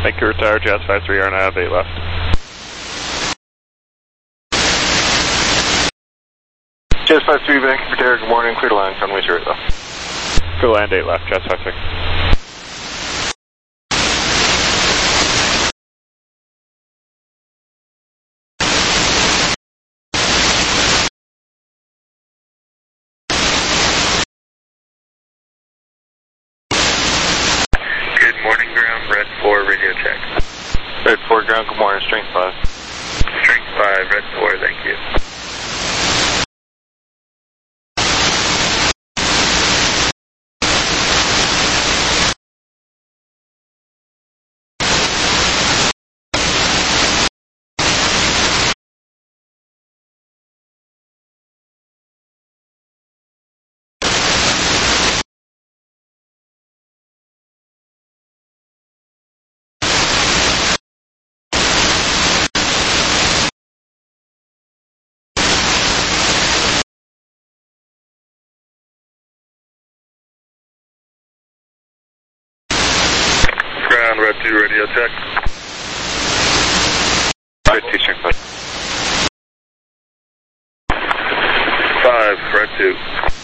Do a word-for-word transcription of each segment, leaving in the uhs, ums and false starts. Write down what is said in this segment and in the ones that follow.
Vancouver Tower, Jazz five three, R and I have eight left. Jazz five three, Vancouver Tower, good morning, clear to land, runway zero left. Clear land eight left, Jazz five three. Good morning, ground, Red four, radio check. Red four, ground, good morning, strength five. Strength five, Red four, thank you. Ground, Red two, radio check. Red two, strength five. Five, Red two.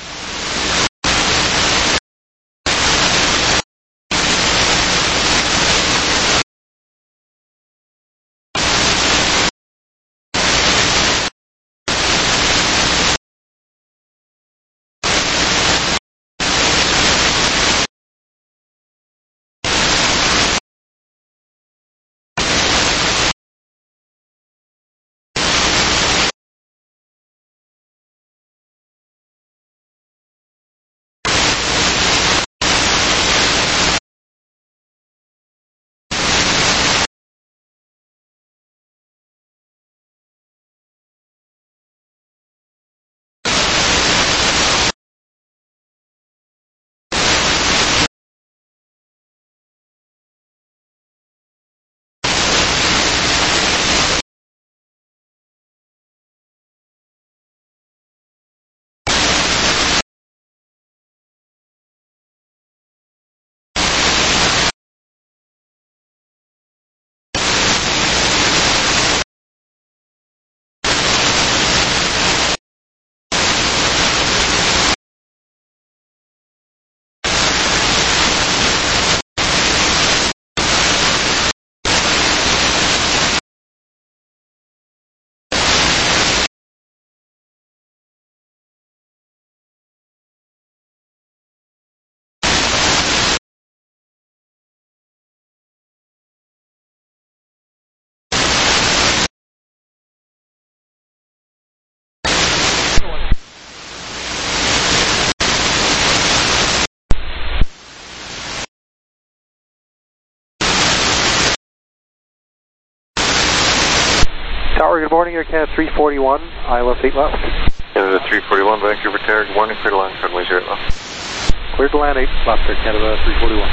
Tower, good morning, Aircat three forty-one, I L S eight left. Canada three forty-one, Vancouver Tower, good morning, clear to land, runway zero left. Clear to land eight left, Air Canada three forty-one.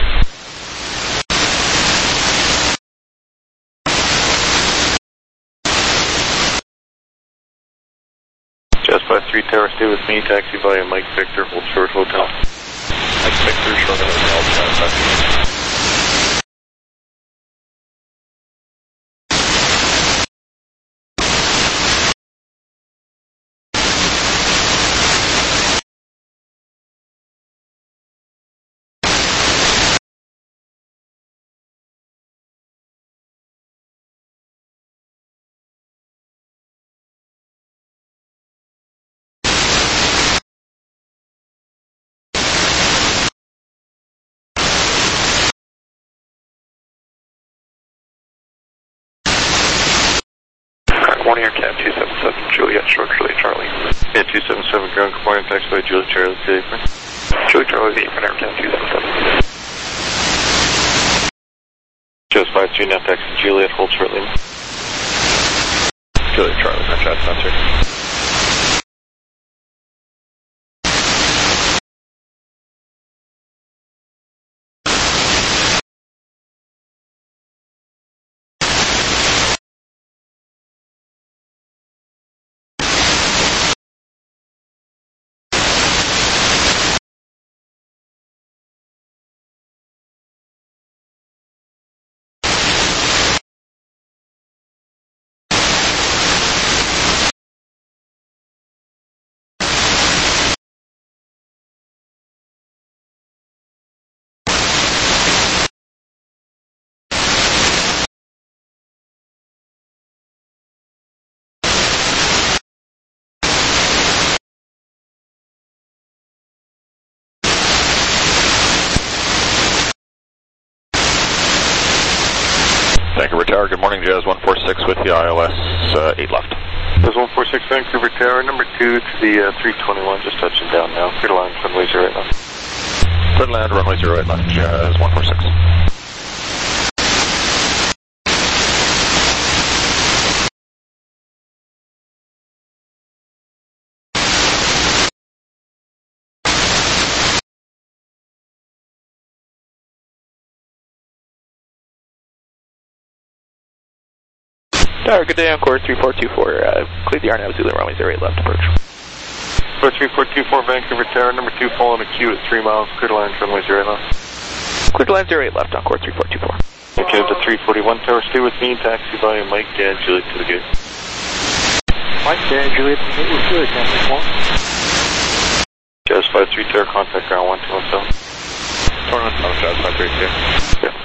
Jazz five three, Tower, stay with me, taxi via Mike Victor, hold short hotel. Mike Victor, short hotel, Jazz five three. Good morning, Aircat two seven seven, Juliet, short Juliet Charlie. Yeah, two seven seven, ground, good morning, taxi via Juliet Charlie, the apron. Juliet Charlie, the apron, Aircat two seven seven. Jazz five three, now taxi Juliet, hold shortly. Juliet Charlie, not Jazz five three. Vancouver Tower, good morning, Jazz one four six with the I L S uh, eight left. Jazz one four six Vancouver Tower, number two to the uh, three twenty-one, just touching down now. Clear to land, runway zero eight left. Clear to land, runway zero eight left, Jazz one four six. Tower, good day, Encore three four two four, uh, clear the R N A Zulu, runway zero eight left approach. three four two four Vancouver Tower, number two following a queue at three miles, clear to land, runway zero eight left. Clear to land zero eight left, Encore three four two four. Okay, to three forty-one Tower, stay with me, taxi by Mike and Juliet to the gate. Mike and Juliet to the gate, we're good, Capital One. Jazz five three Tower, contact ground one two one seven. Torn on seven, Jazz five three two. Yeah.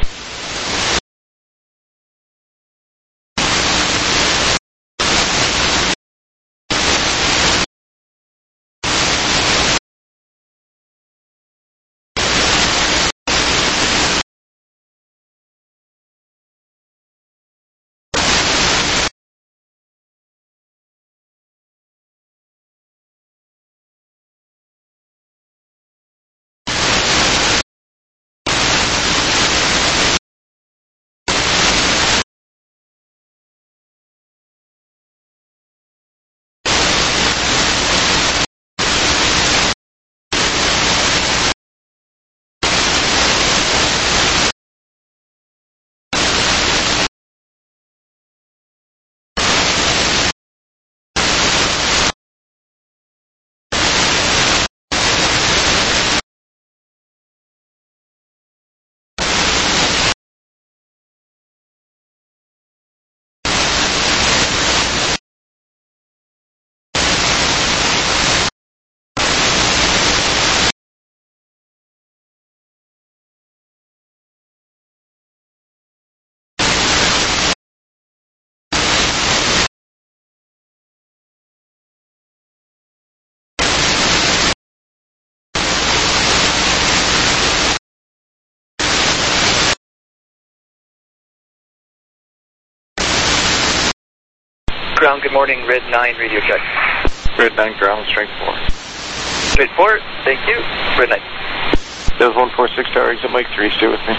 Ground, good morning, Red nine, radio check. Red nine, ground, strength four. Straight four, thank you. Red nine. Jazz one four six Tower, exit Mike three, stay with me.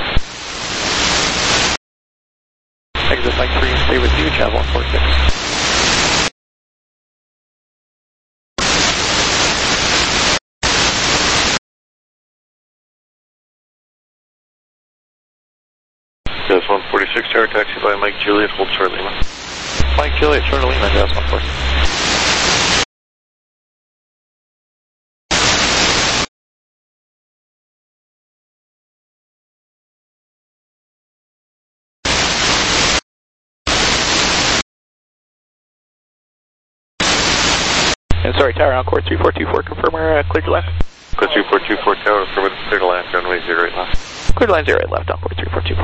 Exit Mike three, stay with you, Jazz one four six. Jazz one forty-six Tower, taxi by Mike Juliet, hold short Lima. Mike Juliet, short of Lima, Jazz one four six. And sorry, Tower, Encore three four two four, confirm we're uh, clear to land. Clear three four two four Tower, affirmative, clear to land, runway zero eight left. Clear to land zero eight left, Encore three four two four.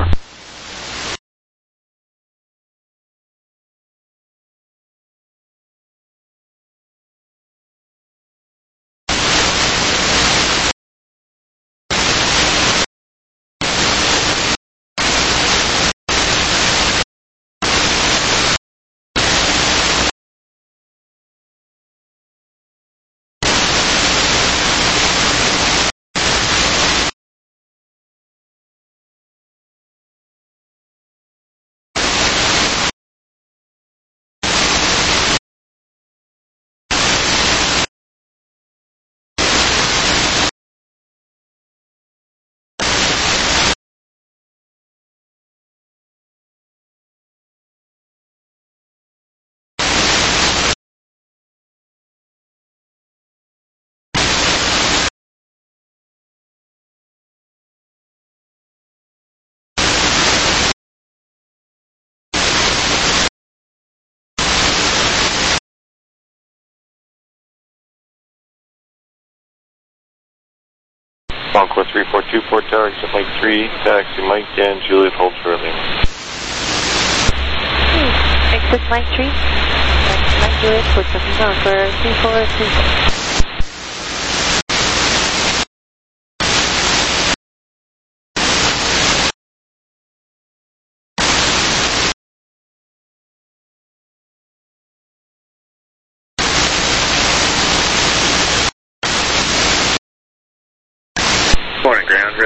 Encore three four two four Tower, exit Mike three, taxi Mike and Juliet, hold short Lima. Exit Mike three, taxi Mike Juliet, for something down for three four two four.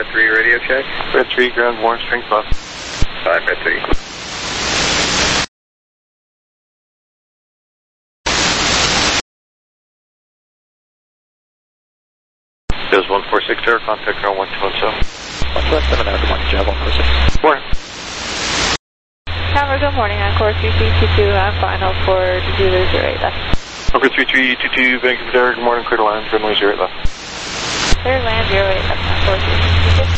Red three radio check. Red three, ground warning, strength bus. five, Red three. There's one four six Tower, contact ground one two one seven. one two one seven, good morning, Jab one four six. Morning. Tower, good morning, Encore three three two two, I'm final for Zulu zero eight left. Number three three two two, Vancouver Tower, good morning, clear to land, runway zero eight left. Clear land zero eight left, Encore three three two two.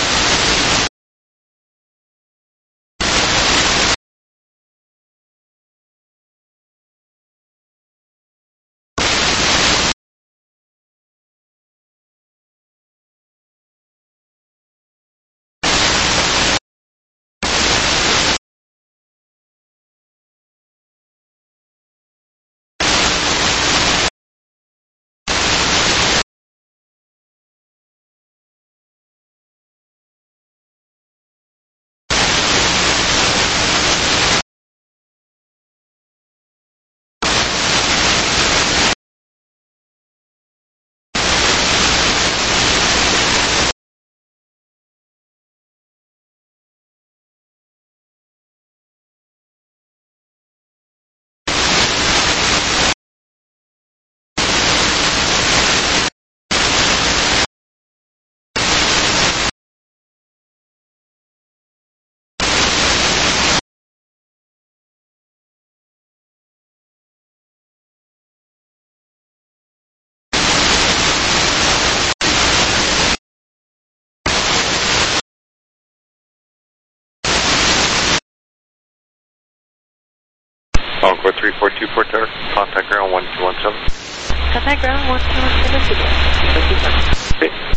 Encore three four two four Tower, contact ground one two one seven. Contact ground one two one seven to the. Okay.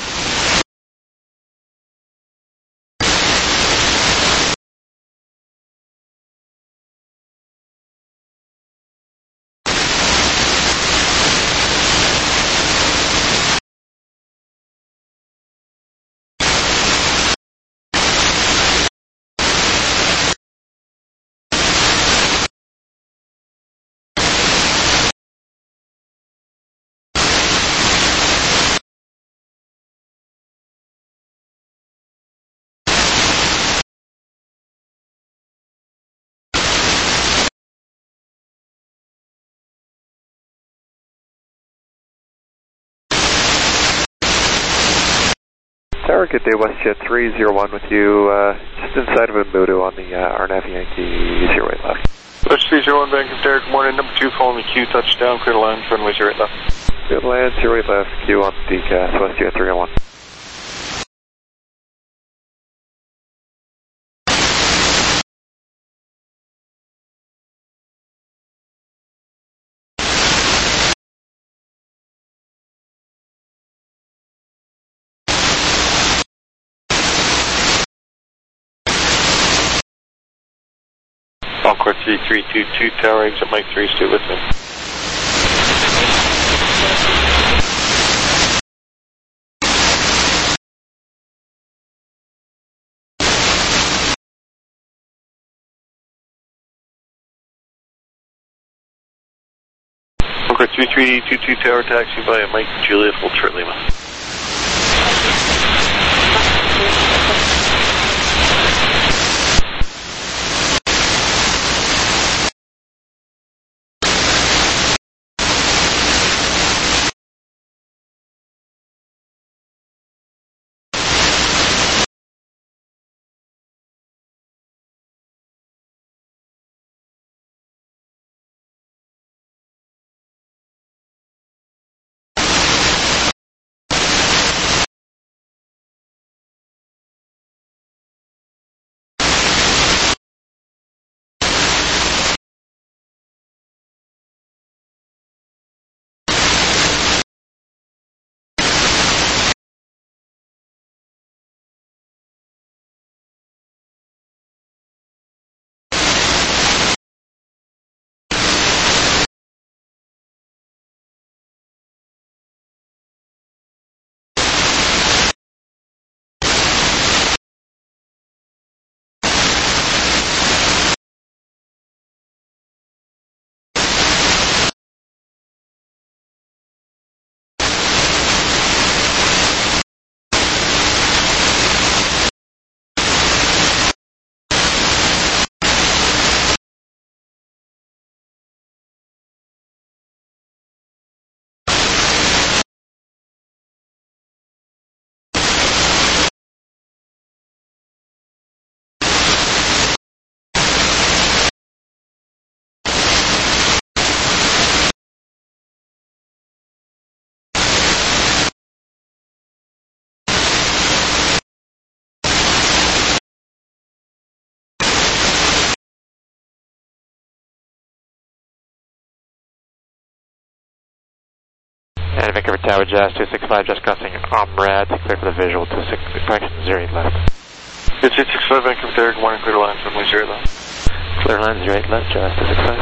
Tower, good day, WestJet three zero one with you, uh, just inside of Umbudu on the uh, R N A V Yankee zero eight left. West three zero one, Vancouver Tower, good morning, number two, following the Q, touchdown, clear to land, runway zero eight left. Good land, zero eight left, Q on D C A S, WestJet three oh one. Encore three three two two Tower, exit Mike three, stay with me. Encore three three two two Tower, taxi by Mike Juliet, Ultra Lima. United Vancouver Tower, Jazz two six five, just crossing Omrad, clear for the visual, two six, correction, zero eight left. two six five, Vancouver Tower, good morning, clear to line, runway zero left. Clear line, zero eight left, Jazz two six five.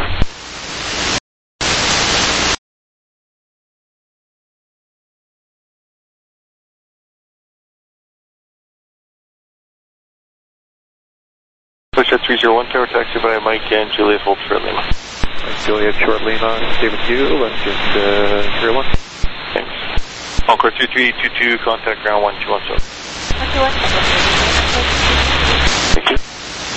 Push at three zero one, Tower, taxi by Mike and Juliet, hold short Lima. Juliet, short Lima, stay with you, let's just, uh, zero one. Thanks. Encore two three two two, contact ground one two one seven. one two one seven. Thank you.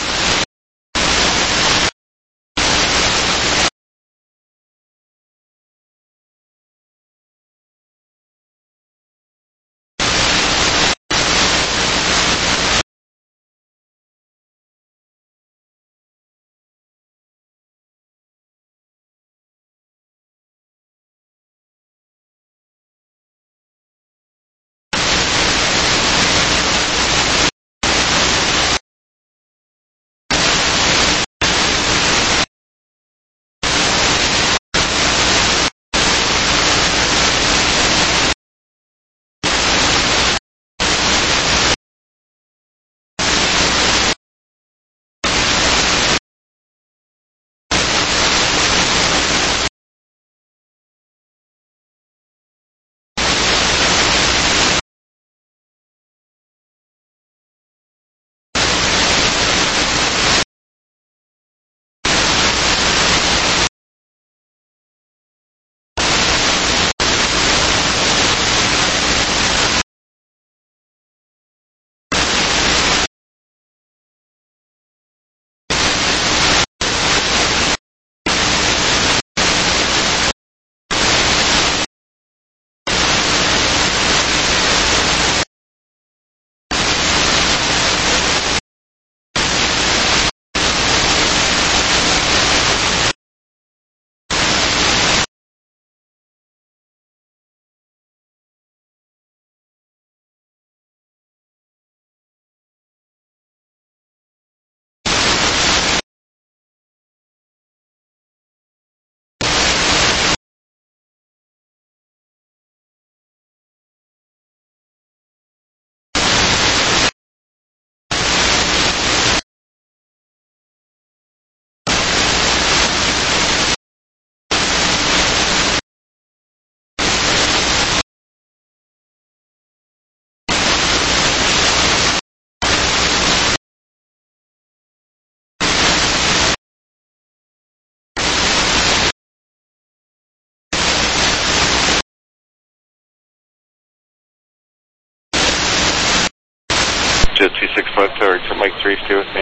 Jet two six five, Tower, to Mike three, stay with me.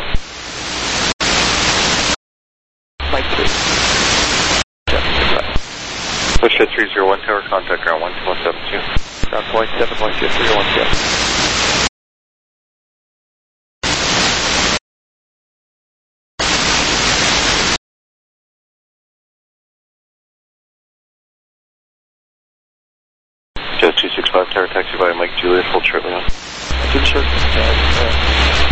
Mike three. Jet two six five. Push at three zero one, Tower, contact ground one two one seven two. Ground point seven one two three one two. Jet two six five, Tower, taxi by Mike Juliet, hold shortly on. Good short. Uh,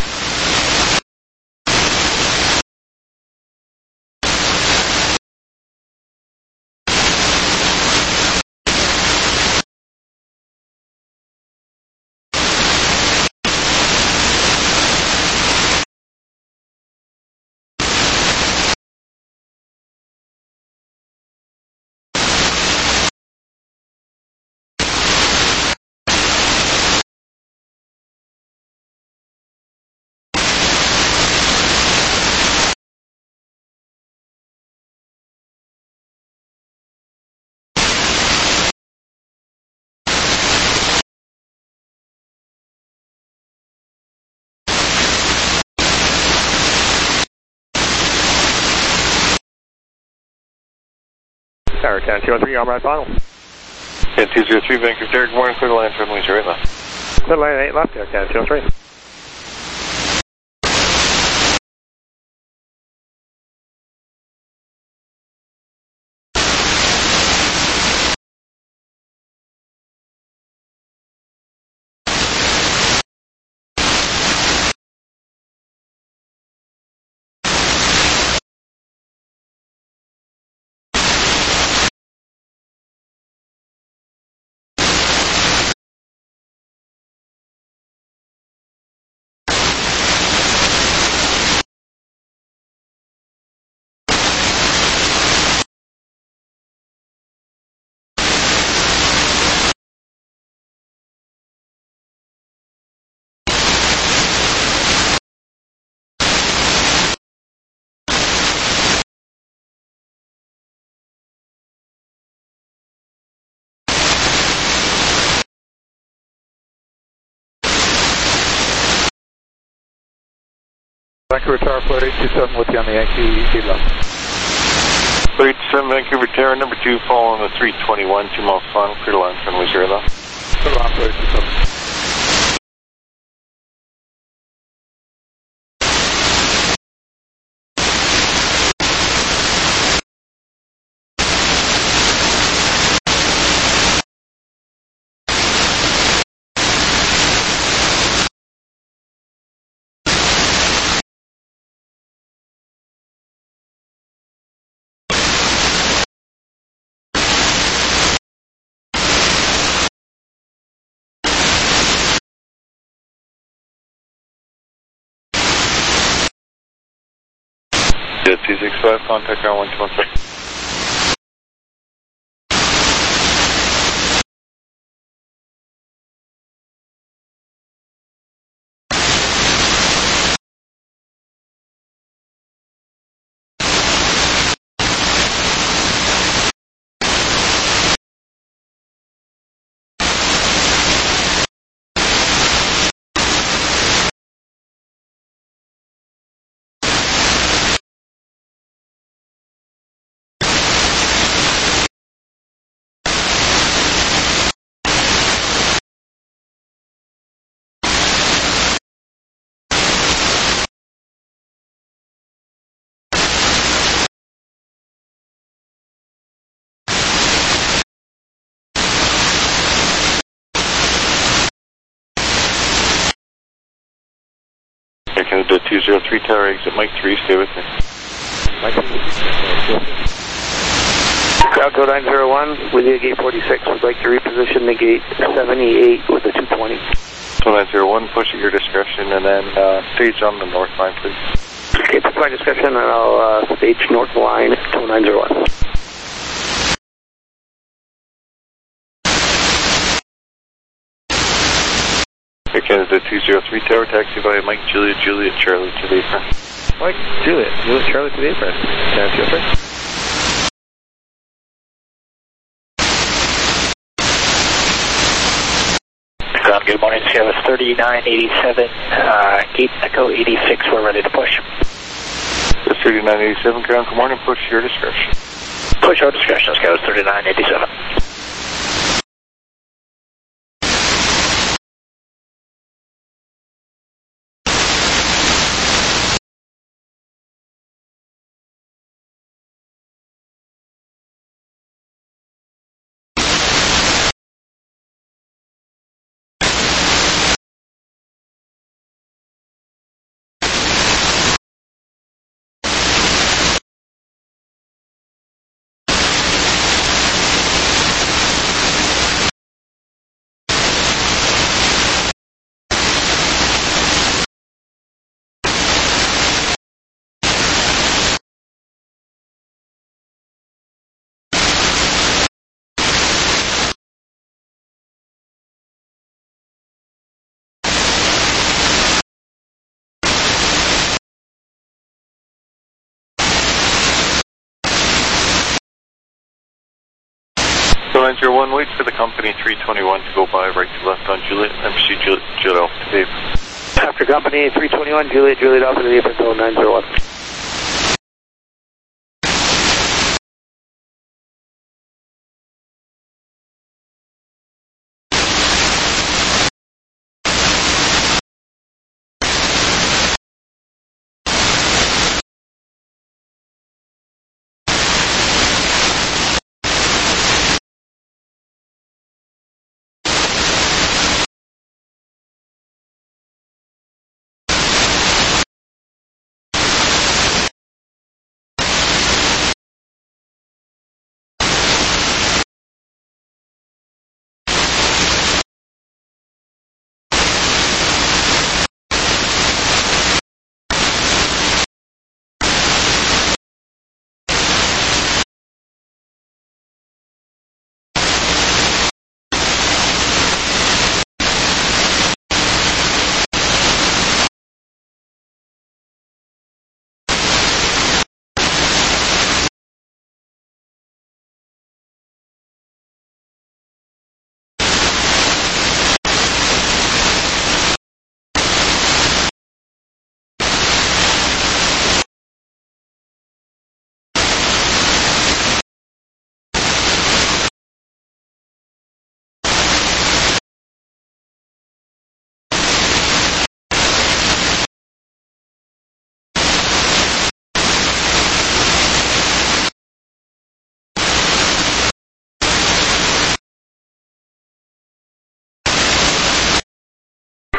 Tower ten two oh three, Omrad final. ten two zero three, Vancouver Tower, good morning, clear to line, runway zero eight left. Clear line eight left, Tower ten two oh three. Vancouver Tower, flight eight two seven with you on the Yankee eight left. Flight seven, Vancouver Tower, number two, following the three twenty-one, two miles final, clear to line, runway zero left. Clear to line, flight eight two seven. Jet two six five, contact ground one two one six. Here comes the two zero three tower, exit Mike three, stay with me. Mike three. Ground code nine zero one, with you at gate forty-six. Would like to reposition the gate seventy-eight with the two twenty. So nine zero one, push at your discretion, and then uh, stage on the north line, please. Okay, push my discretion, and I'll uh, stage north line two nine zero one. Here comes the two zero three tower, taxi by Mike, Juliet, Juliet, Charlie to the apron. Mike, Juliet, Juliet, Charlie to the apron. Can I feel free? Ground, good morning, Sierra thirty-nine eighty-seven, uh, gate Echo eighty-six, we're ready to push. thirty-nine eighty-seven, ground, good morning, push your discretion. Push our discretion, Scout thirty-nine eighty-seven. So nine zero one, wait for the company three twenty-one to go by right to left on Juliet, M C Juliet, Juliet Alpha to the apron. After company three twenty-one, Juliet, Juliet Alpha to the apron, so nine zero one.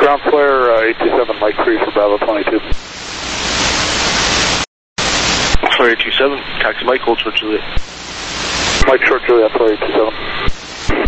Ground flare, uh, eight two seven, Mike three for Bravo twenty-two. Flare eight two seven, taxi Mike, hold short Juliet. Mike short Juliet, flare eight two seven.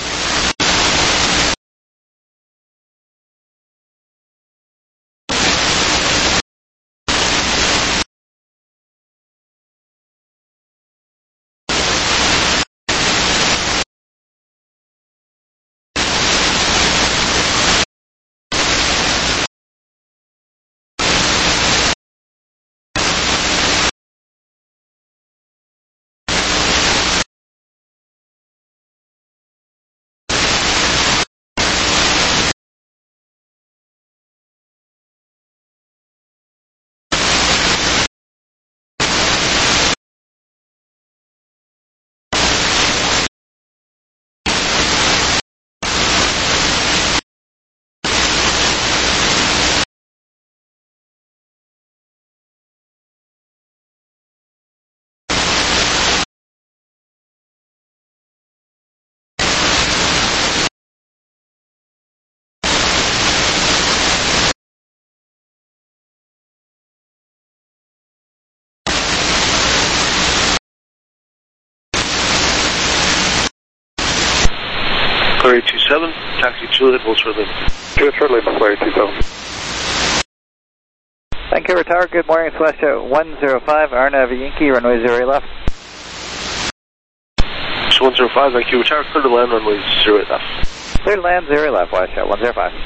Flare eight two seven, taxi Juliet, hold short Lima. Juliet short Lima, flare eight two seven. Vancouver Tower, good morning, Celestia one zero five, Arnav Yankee, runway zero eight left. one zero five, Vancouver Tower, clear to land, runway zero eight left. Clear to land, zero eight left, watch out, one zero five.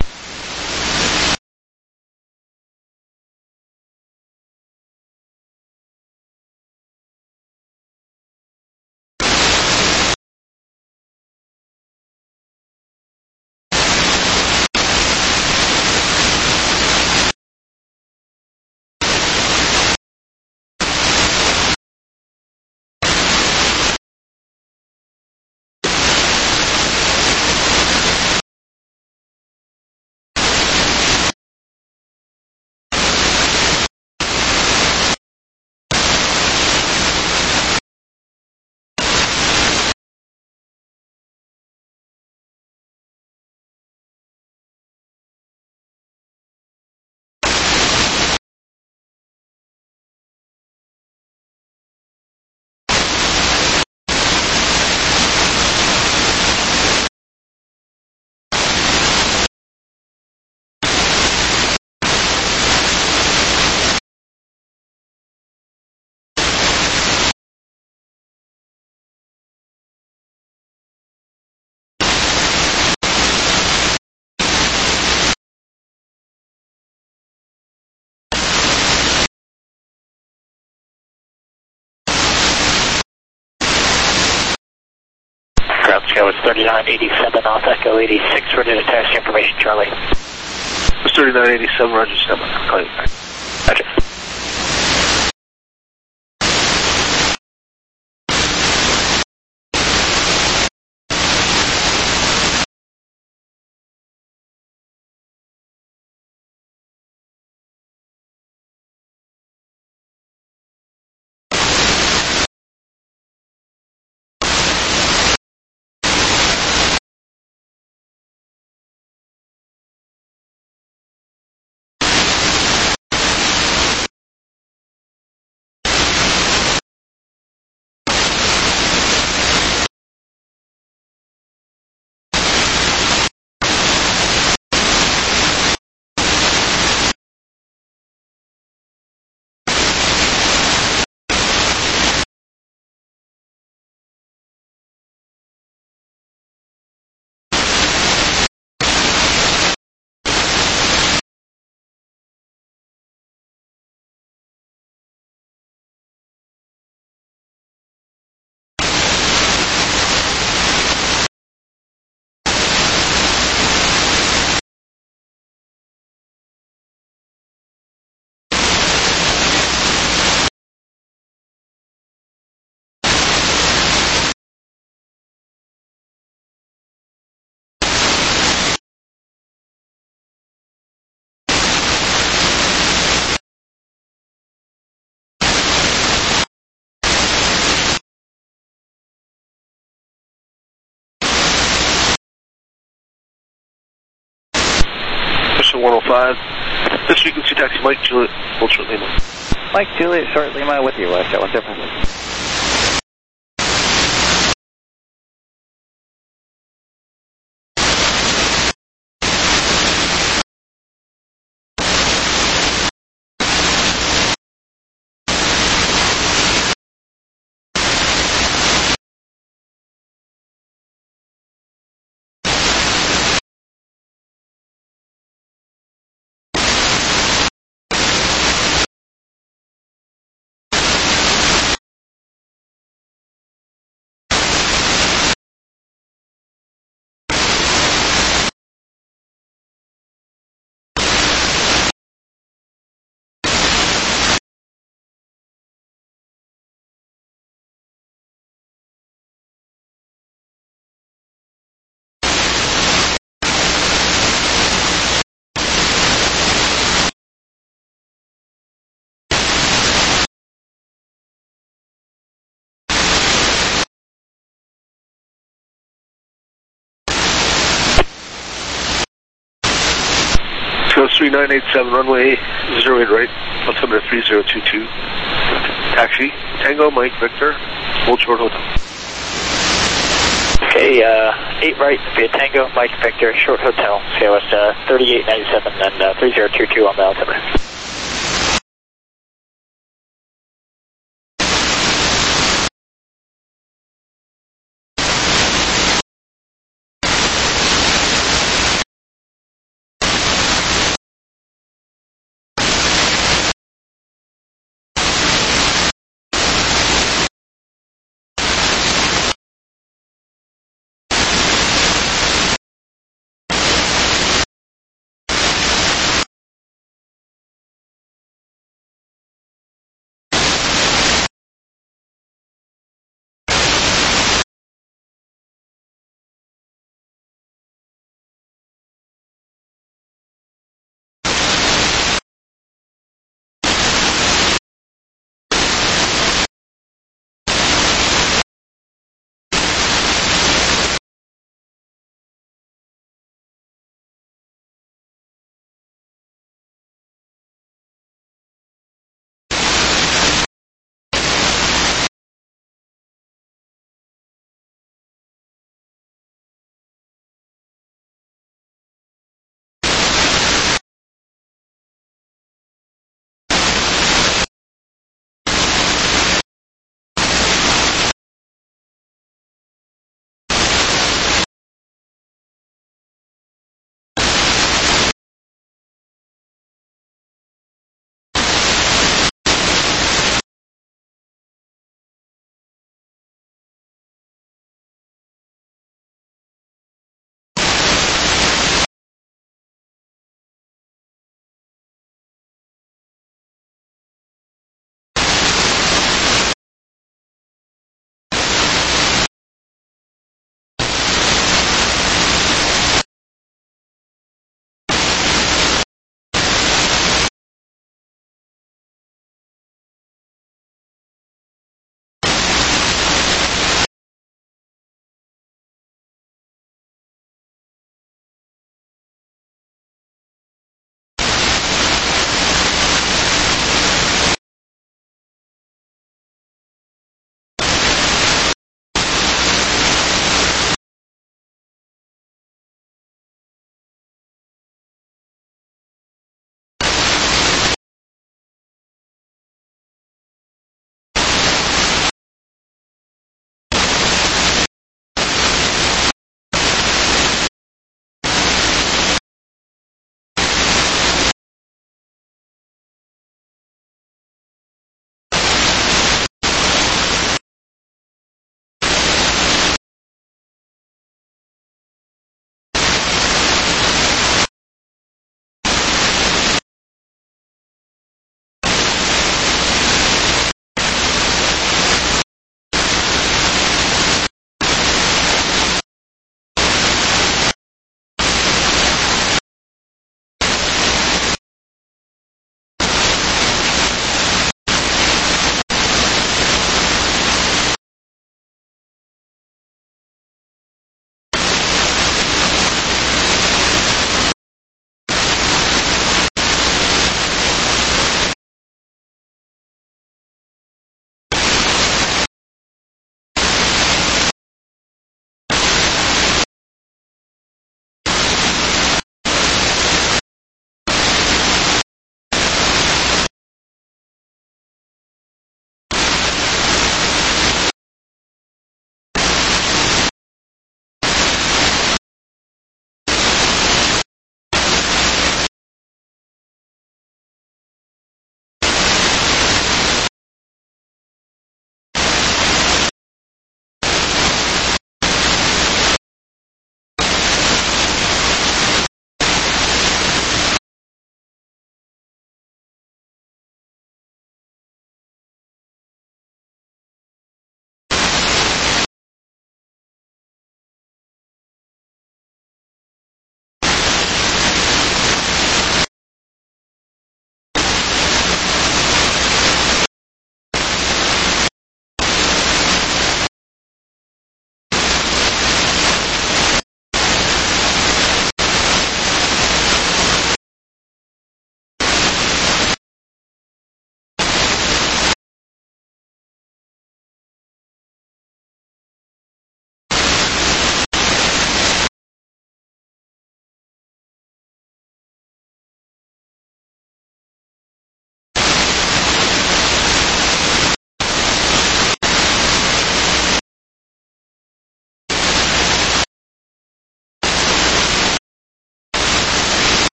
Ground scale is thirty-nine eighty-seven, off Echo eighty-six, ready to taxi information, Charlie. It's thirty-nine eighty-seven, Roger, stand by. Call you back. Roger. five. This frequency taxi Mike Juliet, hold short Lima. Mike Juliet, short Lima with you, West Jet one seven. three nine eight seven, runway zero eight right, altimeter three zero two two. Taxi, Tango, Mike, Victor, hold short hotel. Okay, uh, eight right via Tango, Mike, Victor, short hotel, C O S uh, thirty-eight ninety-seven and uh, three zero two two on the altimeter.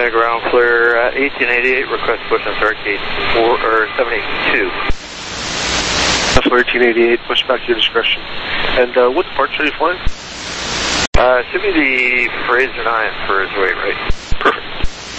Atlanta ground clear uh, eighteen eighty-eight, request push on start gate four, or seven eighty-two. That's eighteen eighty-eight, push back to your discretion. And uh, what departure are you flying? Uh, should be the Fraser nine for his weight right. Perfect.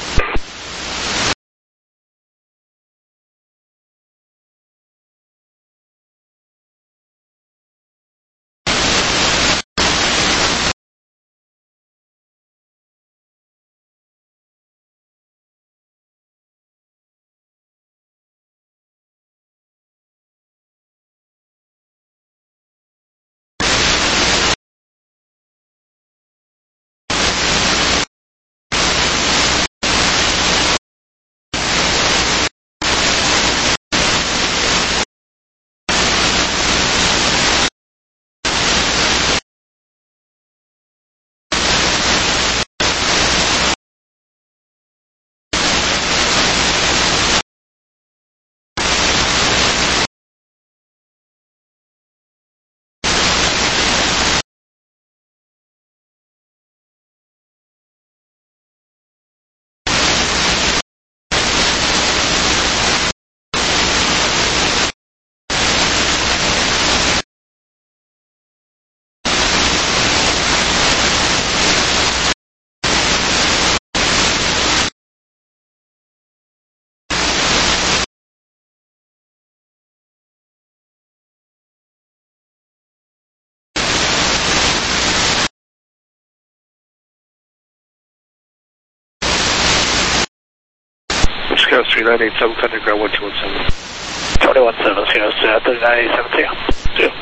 Scout three nine eight seven, contact ground one two one seven. twenty-one seven, Scout thirty-nine eighty-seven, two. Two.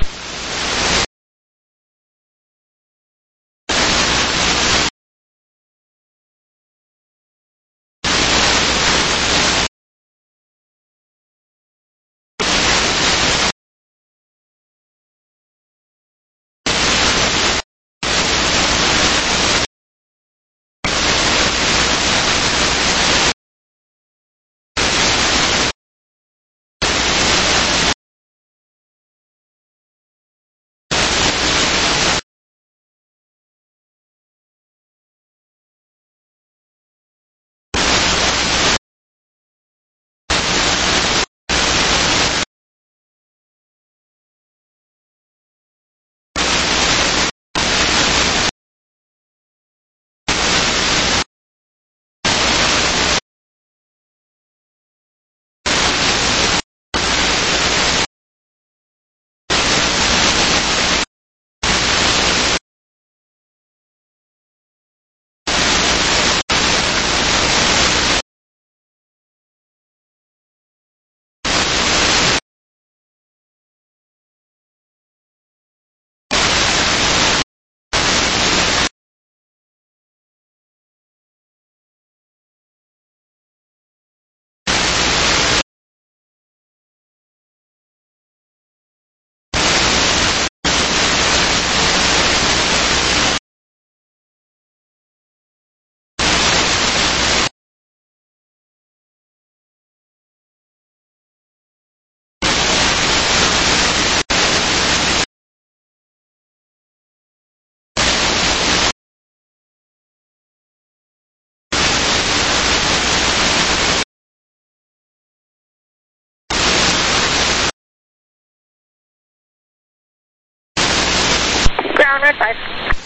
Red five.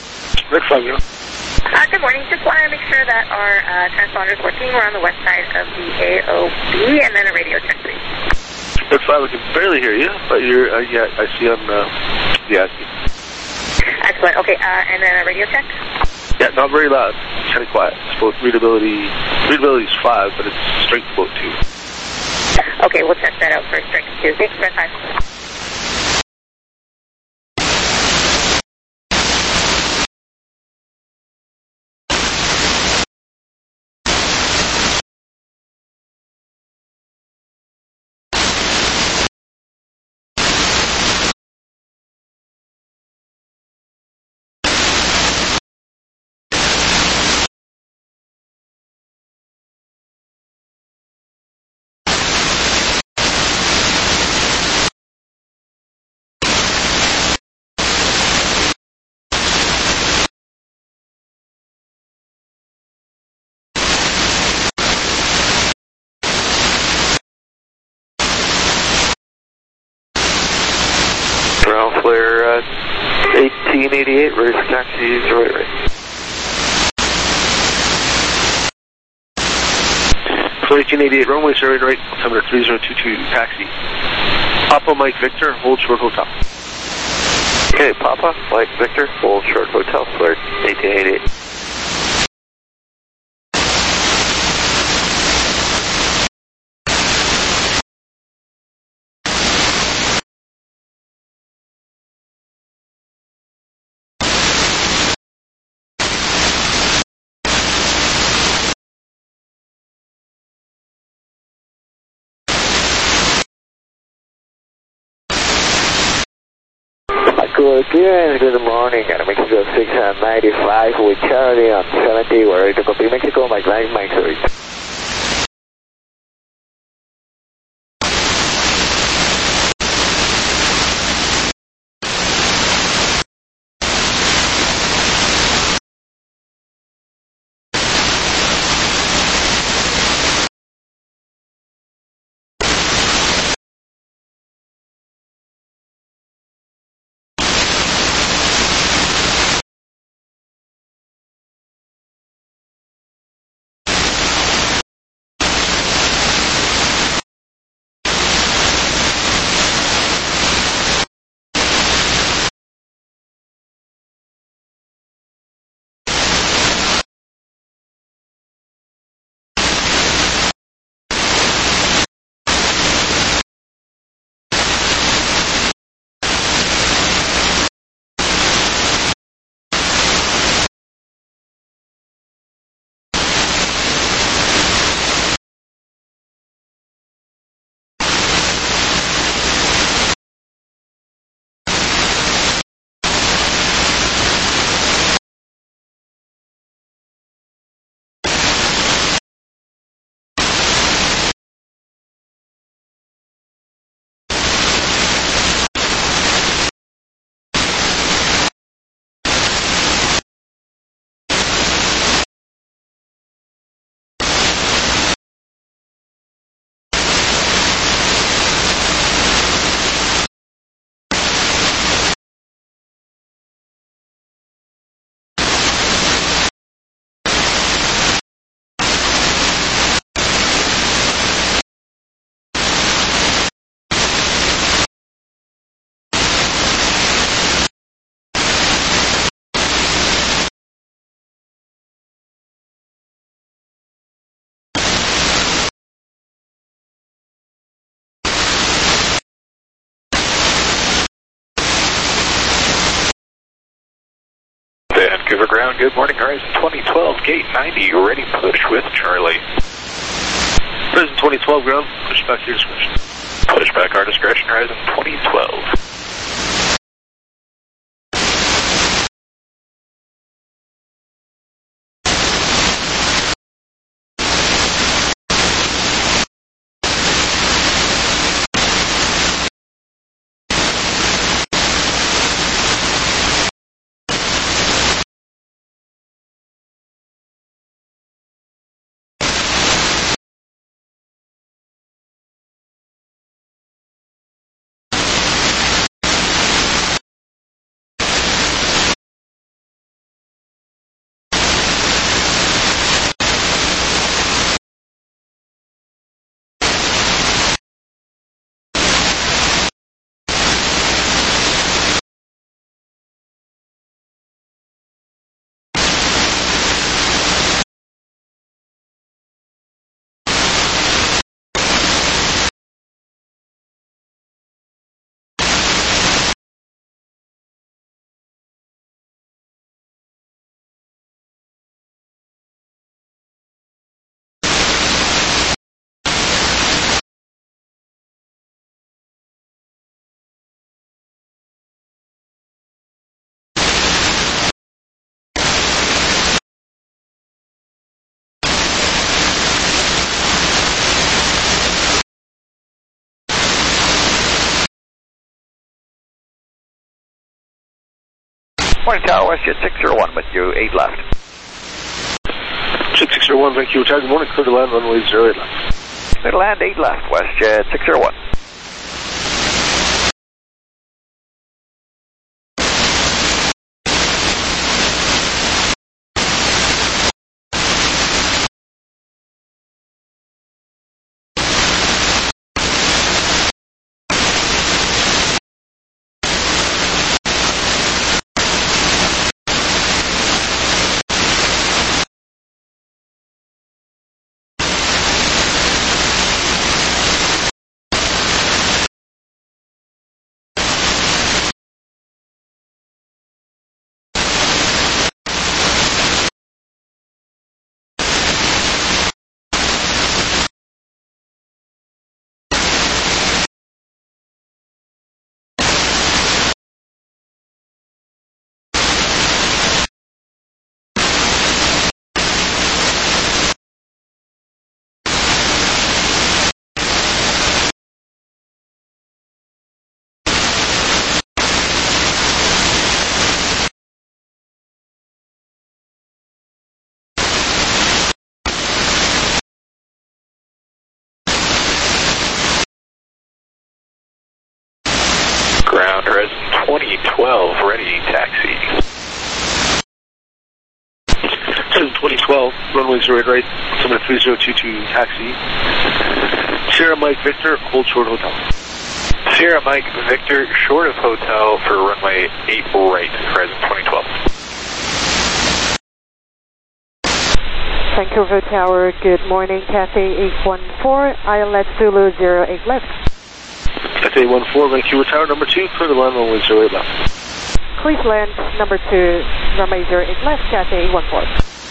Red five, yeah. Uh, good morning. Just want to make sure that our uh, transponder is working. We're on the west side of the A O B, and then a radio check, please. Red five, I can barely hear you, but you're, uh, yeah, I see on uh, the A S C I I. Excellent. Okay, uh, and then a radio check? Yeah, not very loud. It's kind of quiet. It's both readability, readability is five, but it's strength both two. Okay, we'll check that out for strength two. Thanks, Red five. clear uh, eighteen eighty-eight, ready for taxi, zero eight right. For eighteen eighty-eight, runway zero eight right, altimeter three zero two two, taxi. Papa Mike Victor, hold short hotel. Okay, Papa Mike Victor, hold short hotel, cleared eighteen eighty-eight. Good, good morning, at Mexico six ninety-five with Charlie on seventy, we're ready to copy Mexico, Mike nine, Mike three. Vancouver ground, good morning, Horizon twenty twelve, gate ninety, ready push with Charlie. Horizon twenty twelve ground, push back to your discretion. Push back our discretion, Horizon twenty twelve. Morning Tower, WestJet six zero one with you, eight left. Jet six zero one, thank you. Good morning, clear to land, runway zero eight left. Clear to land, eight left, WestJet six zero one. twelve, ready, taxi. seven twenty twelve, runway zero eight right, altimeter three zero two two, taxi. Sierra Mike Victor, hold short hotel. Sierra Mike Victor, short of hotel for runway eight right, Horizon twenty twelve. Vancouver Tower, good morning, Cathay eight one four, I L S Zulu zero eight left. Cathay eight one four, Vancouver Tower, number two, clear to land, runway zero eight left. Cleveland, number two, runway zero eight left, Cathay eight one four.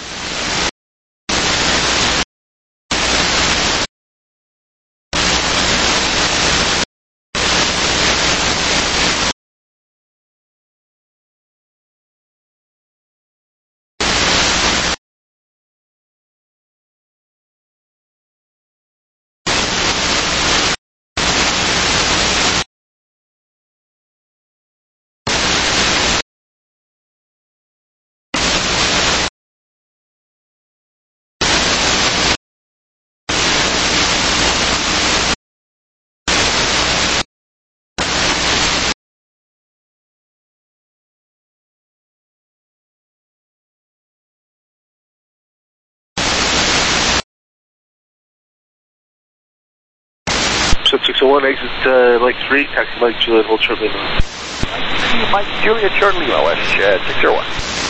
six oh one, exit uh, Mike three, taxi Mike Juliet, hold short limo. Mike Juliet, short limo, S uh, six oh one.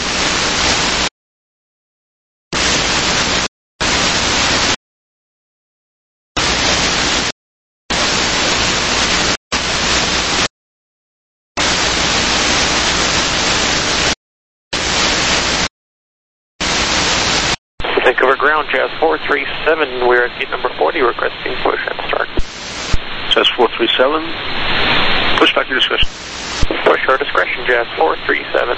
Vancouver ground, Jazz four three seven, we're at gate number forty, requesting push and start. Jazz four three seven, push back your discretion. Push your discretion, Jazz four three seven.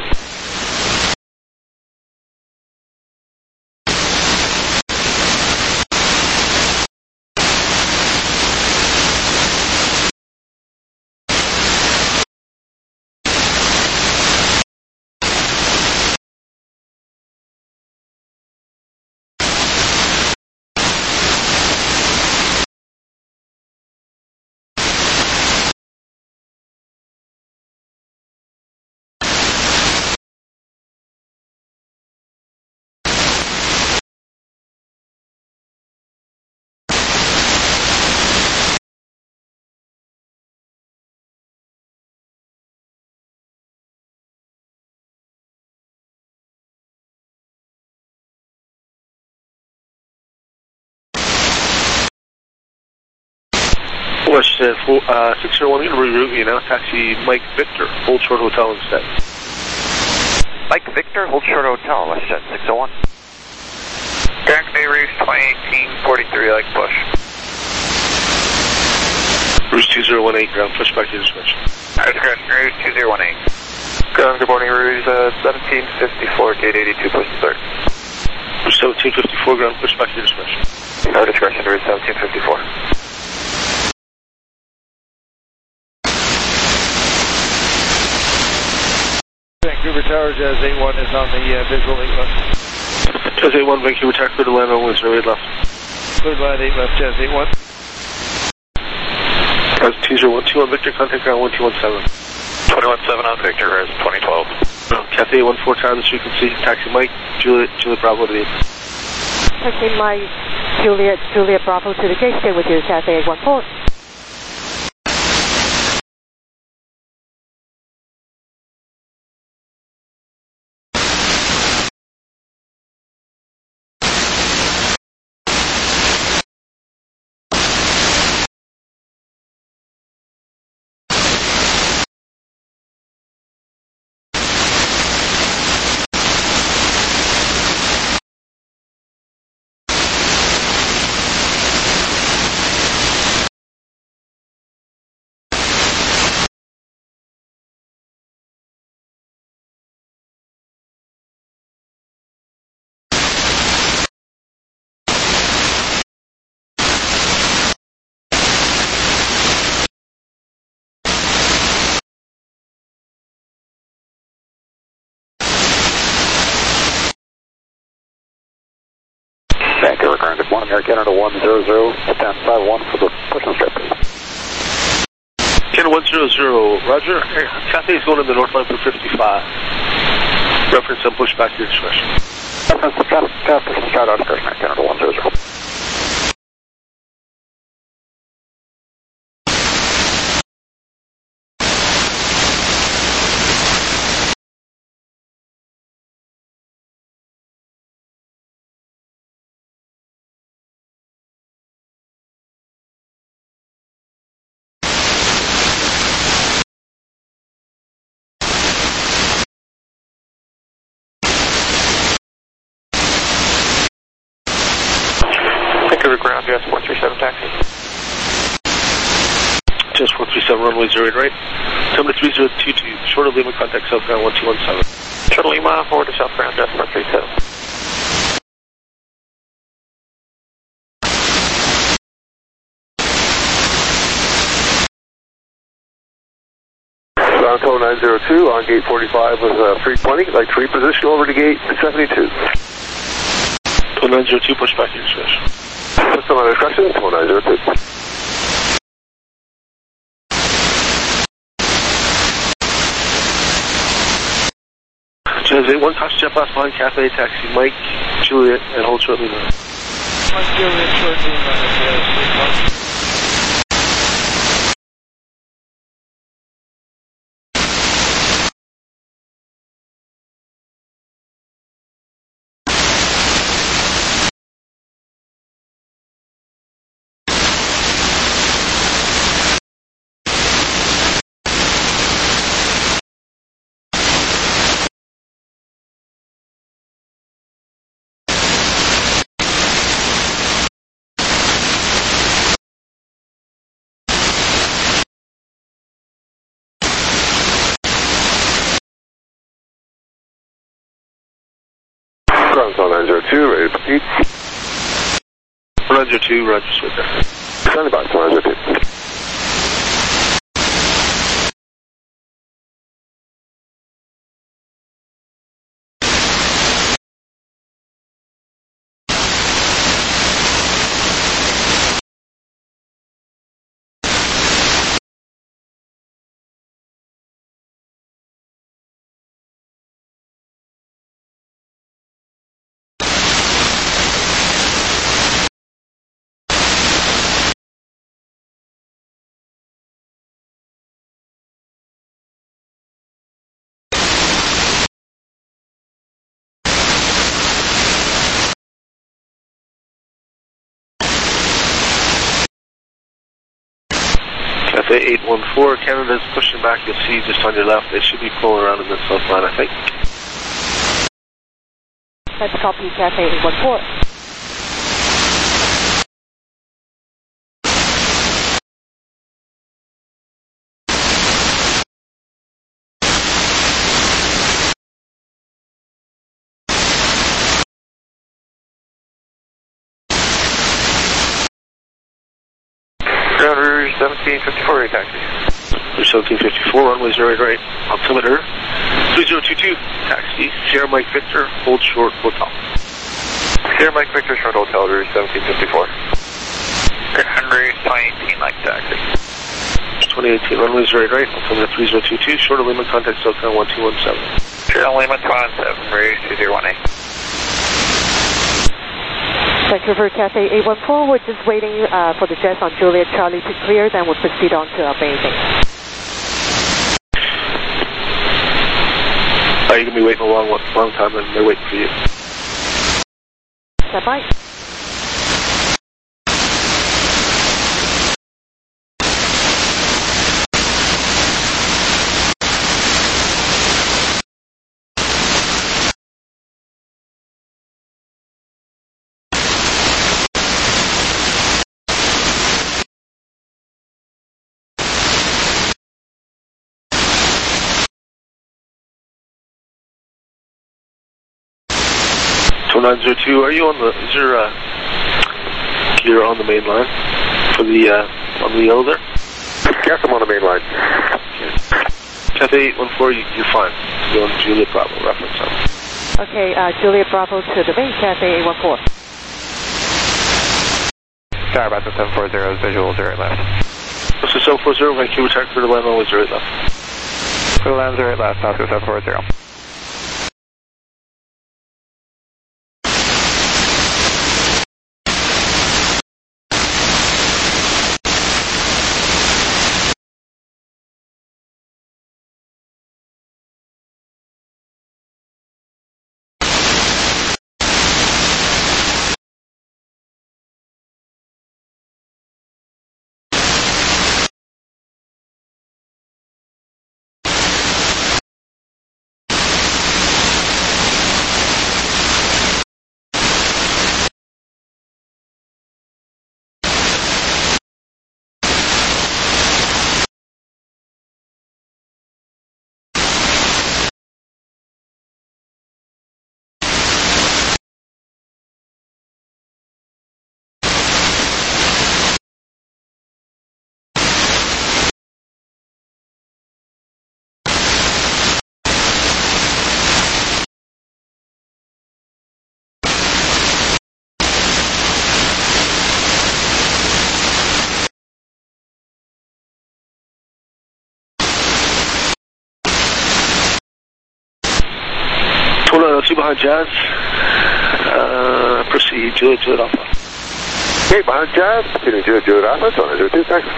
West uh, four, uh, six oh one, you're going to reroute me now, taxi Mike Victor, hold short hotel instead. Mike Victor, hold short hotel, West Jet six oh one. Direct Bay Rouge twenty eighteen forty-three, like push. Rouge two zero one eight, ground, push back to your discretion. Discretion, Rouge two zero one eight. Ground, good morning, Rouge uh, seventeen fifty-four, gate eighty-two, push start. Rouge seventeen fifty-four, ground, push back to your discretion. Our discretion, Rouge seventeen fifty-four. Vancouver Tower, Jazz eight one is on the uh, visual eight left. Jazz eight one, Vancouver Tower, clear to land, runway zero eight left. Clear to land eight left, Jazz eight one. Jazz two zero one two on Victor, contact ground one two one seven. twenty one seven on Victor, Res twenty twelve. No, Cathay eight one four, tower, this frequency, taxi Mike, Juliet, Juliet Bravo to the eight. Taxi Mike, Juliet, Juliet Bravo to the gate, stay with you, Cathay eight one four. Vancouver ground, good morning, Air Canada one zero zero, stand five one for the push and strip. Canada one one zero zero, roger. Cathay is going in the north line for fifty-five. Reference and push back to your discretion. Reference to traffic, traffic, Chicago, discretion, Canada one zero zero. Ground, Jazz four three seven taxi. Jazz four three seven, runway zero eight right. Altimeter three zero two two, short of Lima, contact southbound one two one seven. Shuttle Lima, forward to southbound, Jazz four three seven. Toronto nine zero two, on gate forty-five with uh, three twenty, like three position over to gate seventy-two. nine zero two, push back to your discretion. System under discretion, nine zero two. Jazz eight one, caution jet blast behind Cathay, taxi Mike, Juliet, and hold short Lima. Mike, Juliet, short Lima, yes, nine zero two, ready to proceed. nine zero two, roger, straight there. Standing by, nine zero two. Cathay eight one four, Canada's pushing back, you'll see just on your left, they should be pulling around in the south line, I think. Let's copy Cathay eight one four. Ground Rouge seventeen fifty-four, taxi. Rouge seventeen fifty-four, runway zero eight right, altimeter three zero two two, taxi, Sierra Mike Victor, hold short, hotel. Sierra Mike Victor, short hotel, Rouge seventeen fifty-four. Rouge twenty eighteen, like taxi. twenty eighteen, runway zero eight right, altimeter three zero two two, short of Lima, contact SoCal one two one seven. Short Lima two one seven, Rouge two zero one eight. Thank you for Cathay eight one four. We're just waiting uh, for the jets on Juliet Charlie to clear, then we'll proceed on to our basing. Are you going to be waiting a long, long time and they're waiting for you? Stand by. nine zero two, are you on the, is there, uh, you're on the main line for the, uh, on the yellow there? Yes, I'm on the main line. Cathay eight one four, you, you're fine. You're on Juliet Bravo, reference on. Okay, uh, Juliet Bravo to the main, Cathay eight one four. Sorry about the seven four zero, visual zero left. Oscar seven four zero, Vancouver Tower, clear to land runway zero eight left. Clear to land zero eight left, Oscar seven four zero. Two behind Jazz. Uh, proceed, Juliet, Juliet Alpha. Okay, behind Jazz, proceeding Juliet, Juliet Alpha, zone zero two, thanks.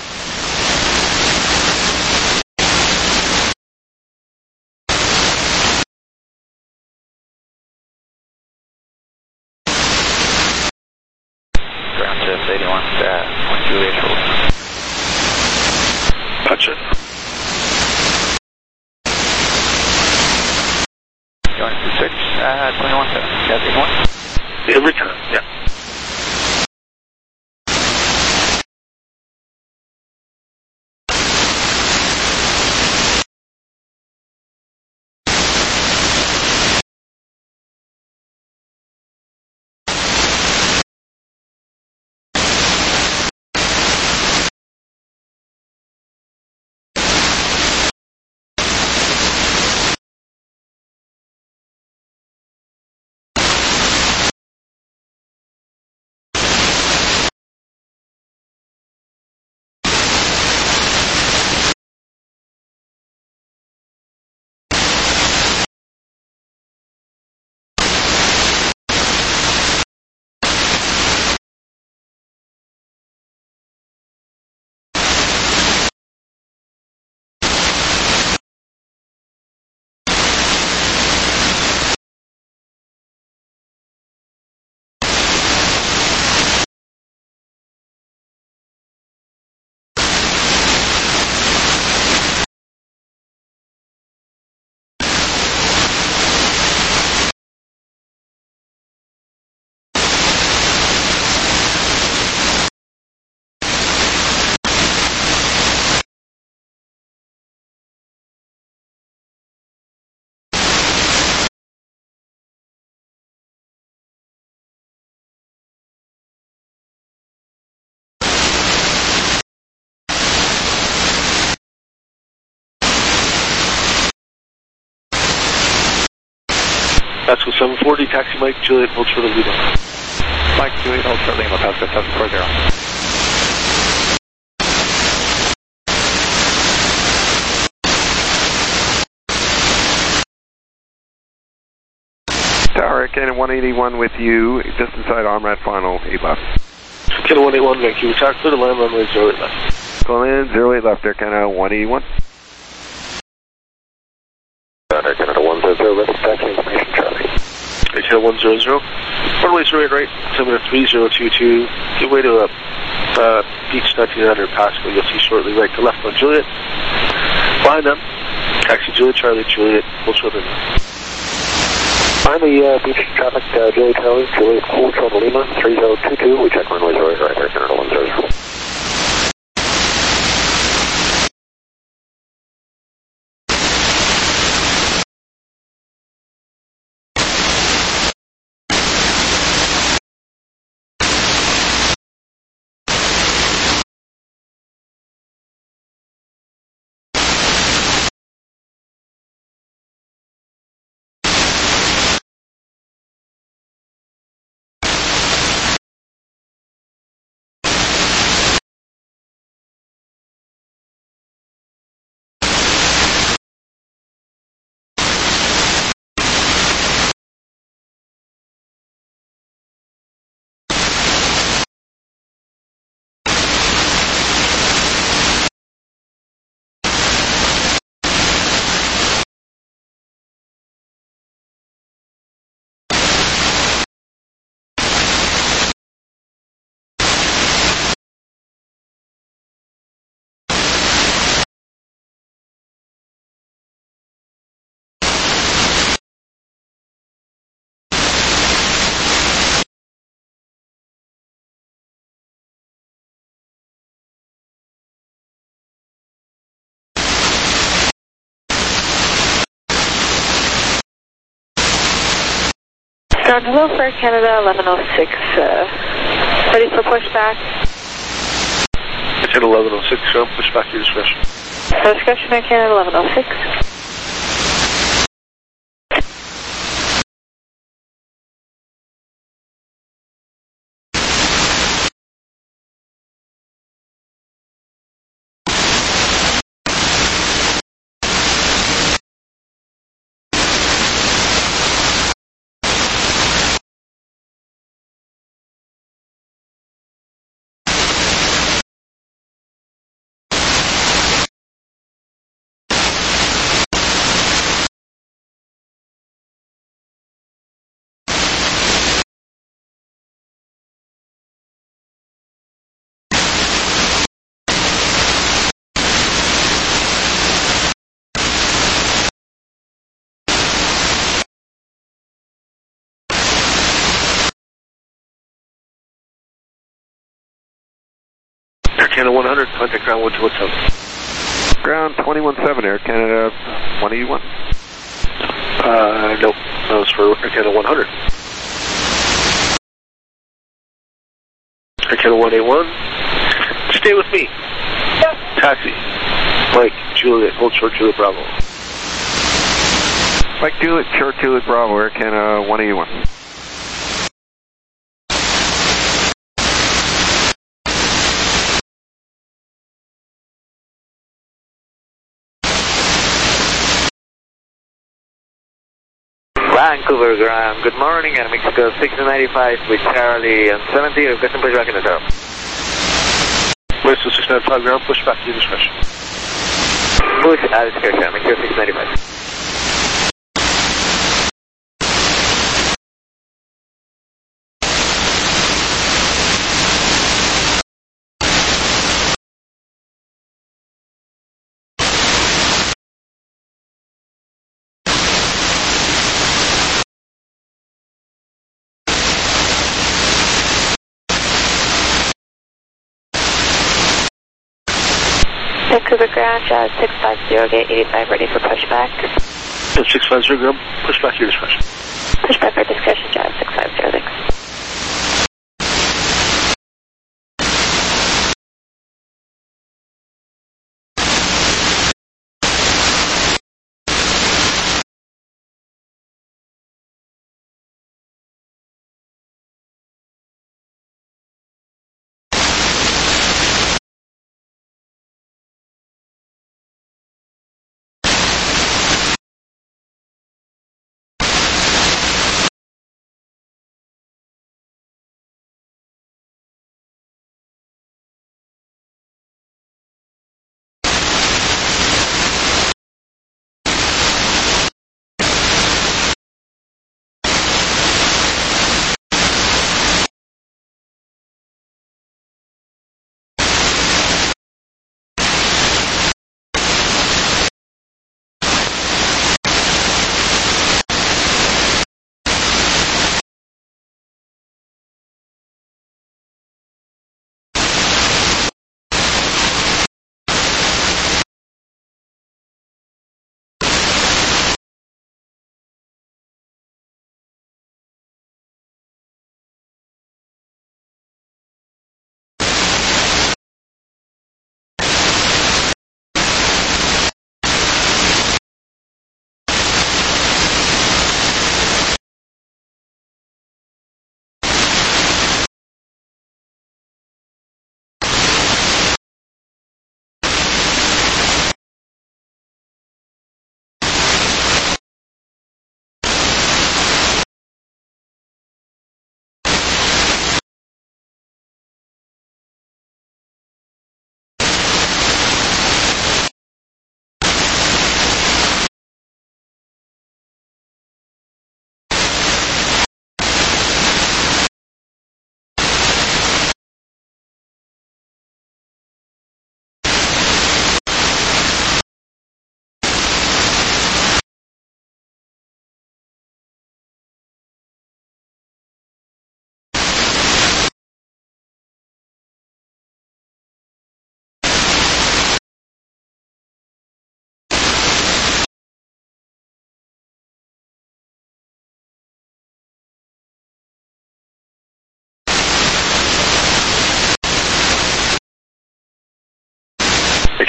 Ground test eighty-one, uh, one Juliet short. Touch it. Going to six, uh, twenty-one seven, Jazz eighty-one. Every time, yeah. That's with seven forty, taxi Mike, Juliet, holds for the Lima. Mike, Juliet, holds for Lima, Pasco seven four zero. Tower, Canon one eighty-one with you, just inside Armrat final, eight left. Canon one eighty-one, Vancouver Tower, clear to land runway zero eight left. Go in, zero eight left there, Canon one eighty-one. Canada one zero zero, ready taxi information, Charlie. Canada one zero zero, runway zero eight right, altimeter three zero two two, give way to a uh, Beach nineteen hundred Pasco, you'll see shortly right to left on Juliet. Behind them, taxi Juliet, Charlie, Juliet, hold short Lima. Behind the uh, beach traffic, uh, Juliet, Charlie, Juliet, hold short Lima, three zero two two, we check runway zero eight right there, Canada one zero zero. Ground hello for Canada eleven oh six, uh, ready for pushback. It's at eleven oh six, ground pushback your discretion. Discretion Air Canada eleven oh six. Air Canada one hundred, contact ground one two one seven. Ground twenty-one seven, Air Canada one eighty-one. Uh, nope. That was for Air Canada one hundred. Air Canada one eighty-one. Stay with me. Taxi. Mike, Juliet, hold short Juliet Bravo. Mike Juliet, short Juliet Bravo, Air Canada one eighty-one. Vancouver ground, good morning, and Mexico six ninety-five with Charlie and seventy, requesting pushback in the zero. Mexico six ninety-five ground, pushback to your discretion. Push at discretion, Mexico six ninety-five. Vancouver ground, Jazz six five zero, gate eighty-five, ready for pushback. six five zero ground, pushback to your discretion. Pushback for discretion, Jazz six five zero, thanks.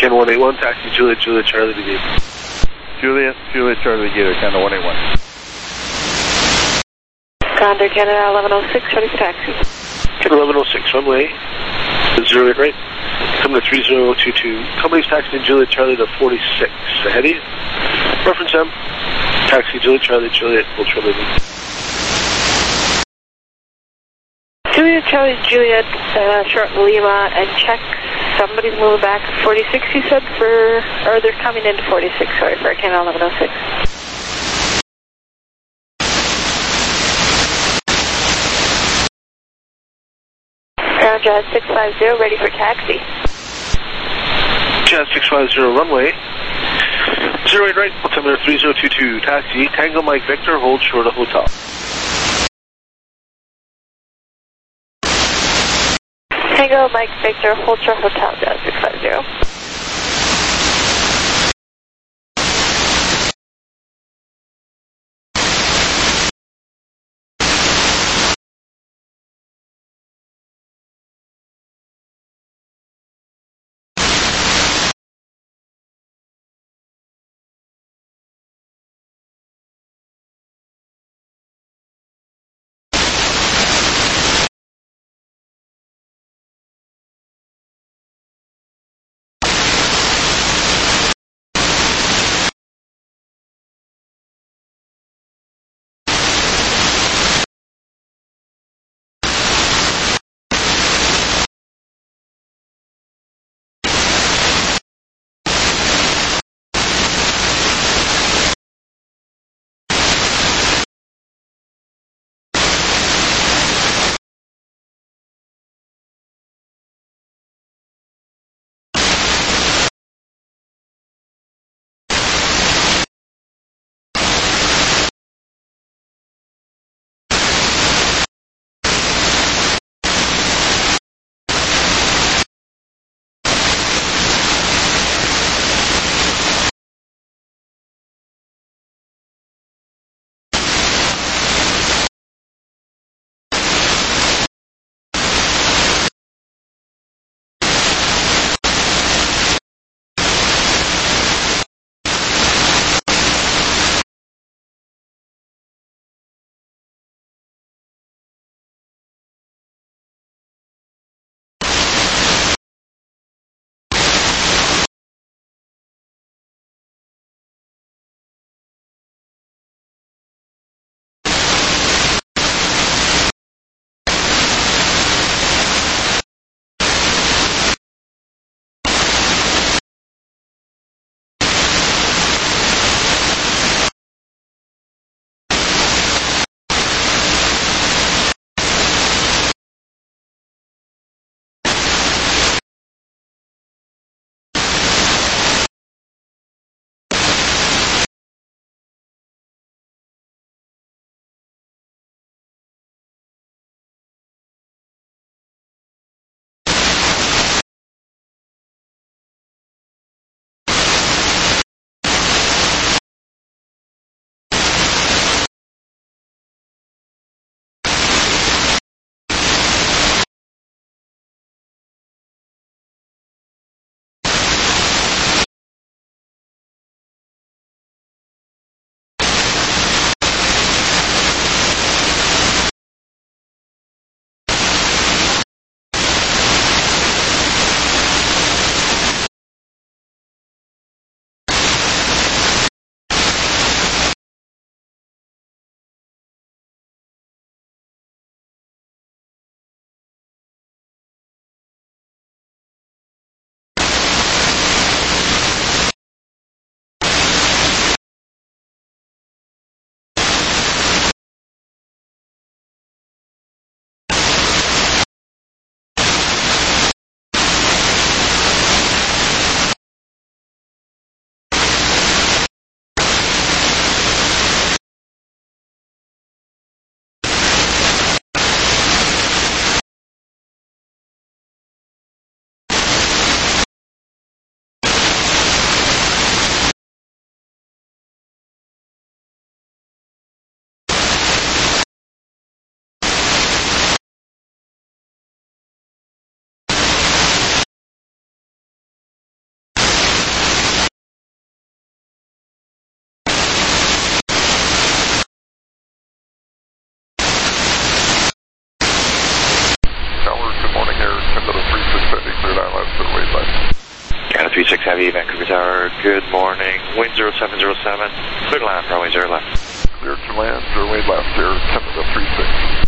Ken one eight one, taxi Juliet, Juliet, Charlie to Gator. Juliet, Juliet, Charlie to Gator, Canada one eight one. Condor Canada eleven oh six, ready for taxi. Ken eleven oh six, runway zero eight right. Coming to three zero two two. Company's taxiing Juliet, Charlie to forty-six. Ahead of you. Reference M. Taxi Juliet, Charlie, Juliet, Ultra Living. Juliet, Charlie, Juliet, uh, short Lima, and check. Somebody's moving back to forty-six, you said, for, or they're coming into forty-six, sorry, for Canada eleven oh six. Ground Jazz six five zero, ready for taxi. Jazz six five zero, runway zero eight right, altimeter three zero two two, taxi, Tango Mike Victor, hold short of hotel. Tango Mike Victor, hold short hotel, Jazz six five zero. three six Heavy, Vancouver Tower. Good morning. Wind zero seven zero seven. Clear to land, runway zero left. Clear to land, runway left, zero seven three six.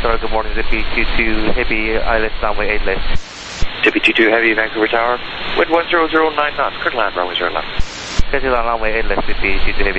Tower, good morning, Zippy two two Heavy, I left runway eight left. Zippy two two Heavy, Vancouver Tower, wind one zero zero nine knots, clear to land, runway zero left. Clear to land, runway eight left, Zippy two two Heavy.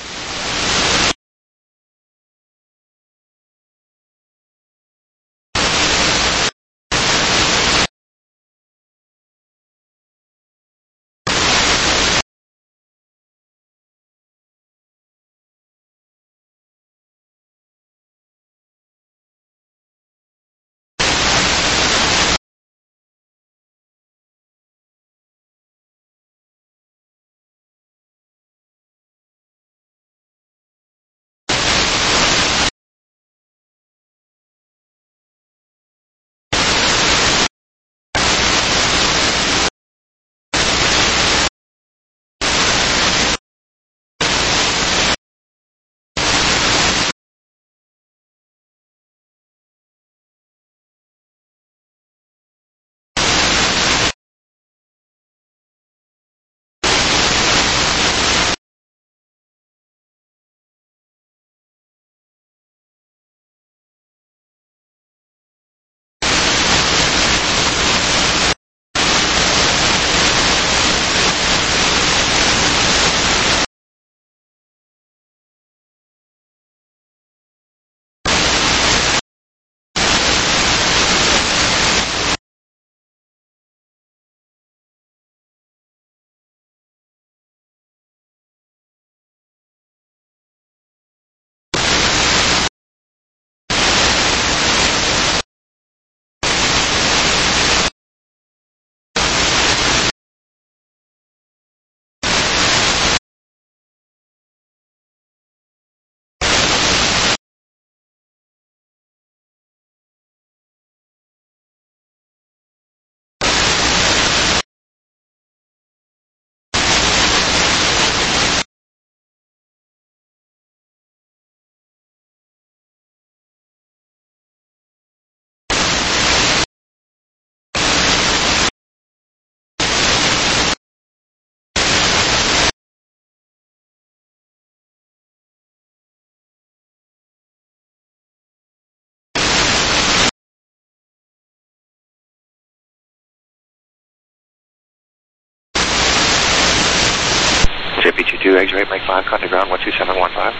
Zippy two two, exit Mike five, contact ground one two seven one five.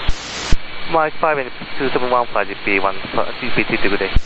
Mike five and two seven one five, Zippy one, Zippy two two, good day.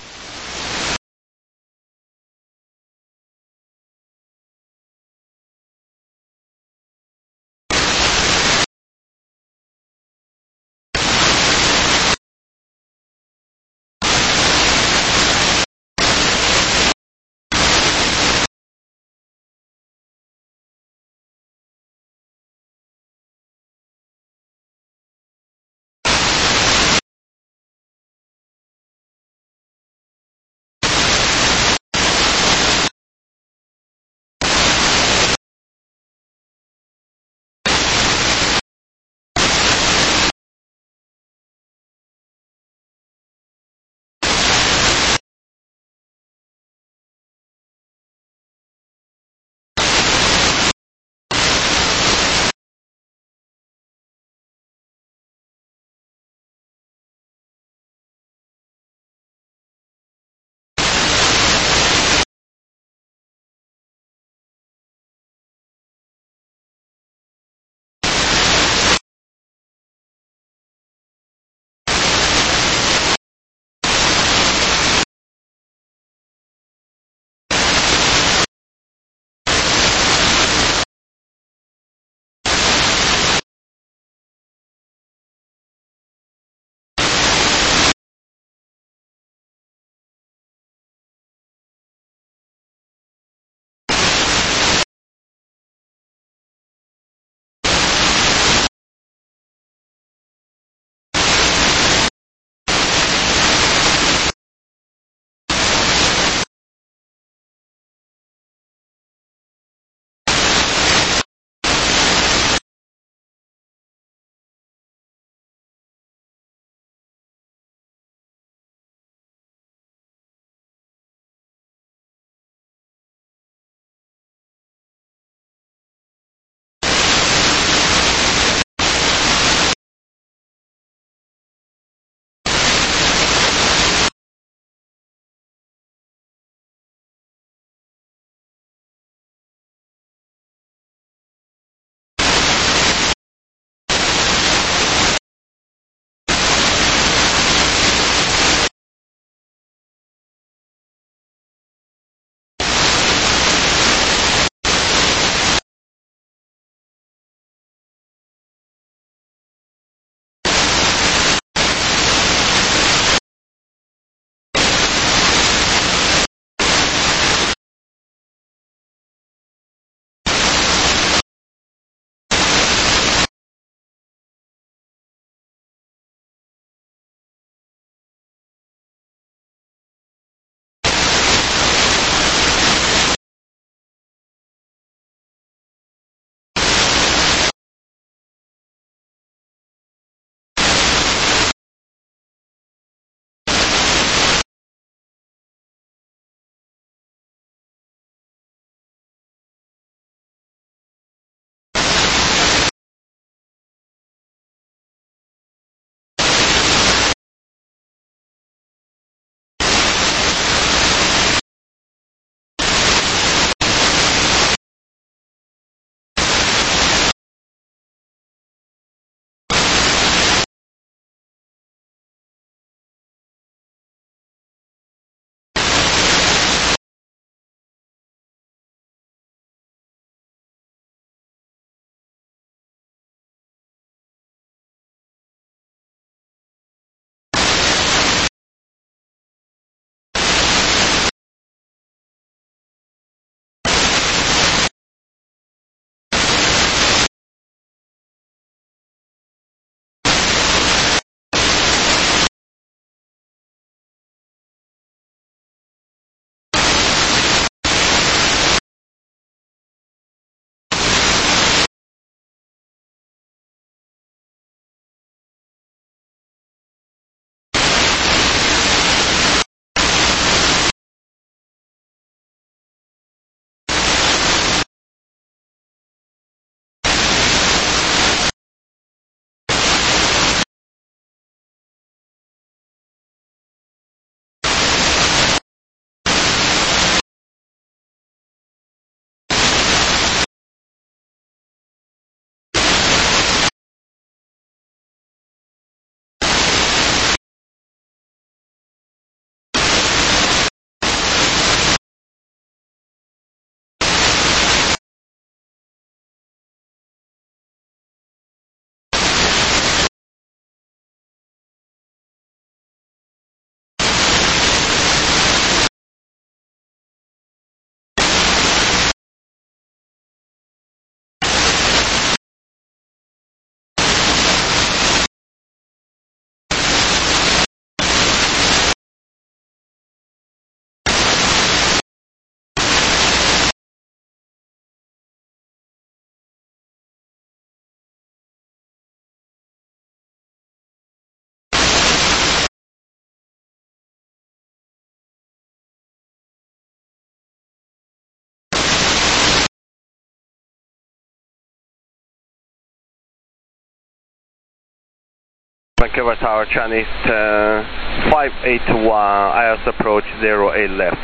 Vancouver Tower, Chinese uh, five eight one, I S approach zero eight left.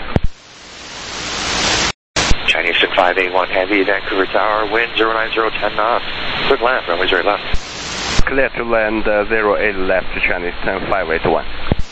Chinese ten five eight one Heavy, Vancouver Tower, wind zero nine zero ten knots. Quick land, runway zero left. Clear to land uh, zero eight left, Chinese ten five eight one.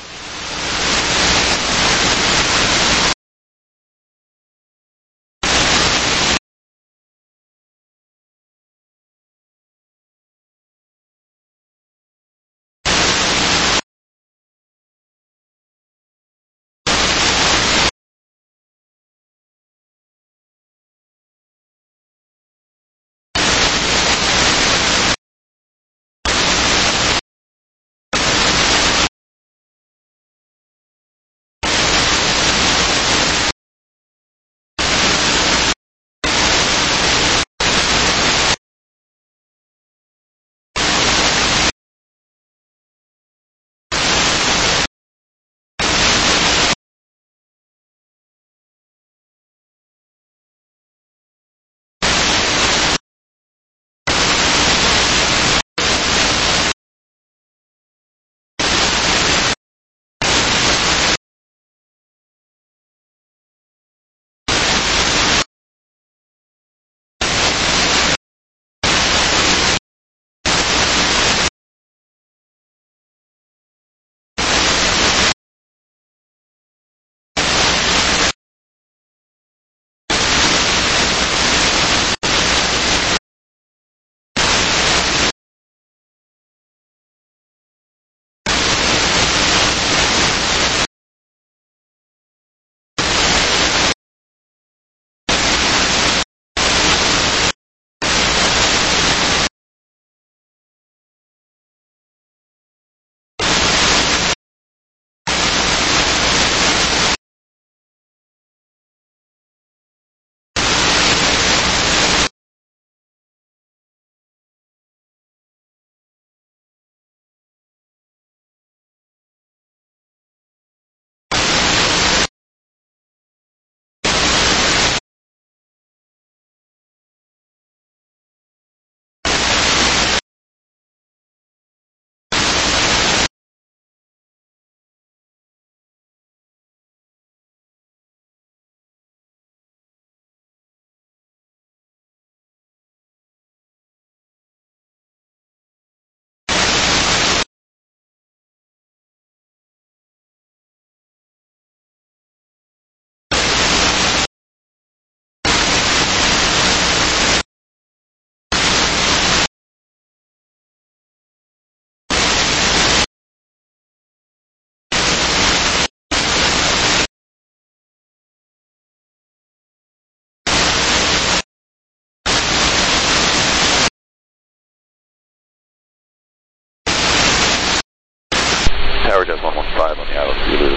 Tower, Jazz one one five on the Isle of Zulu,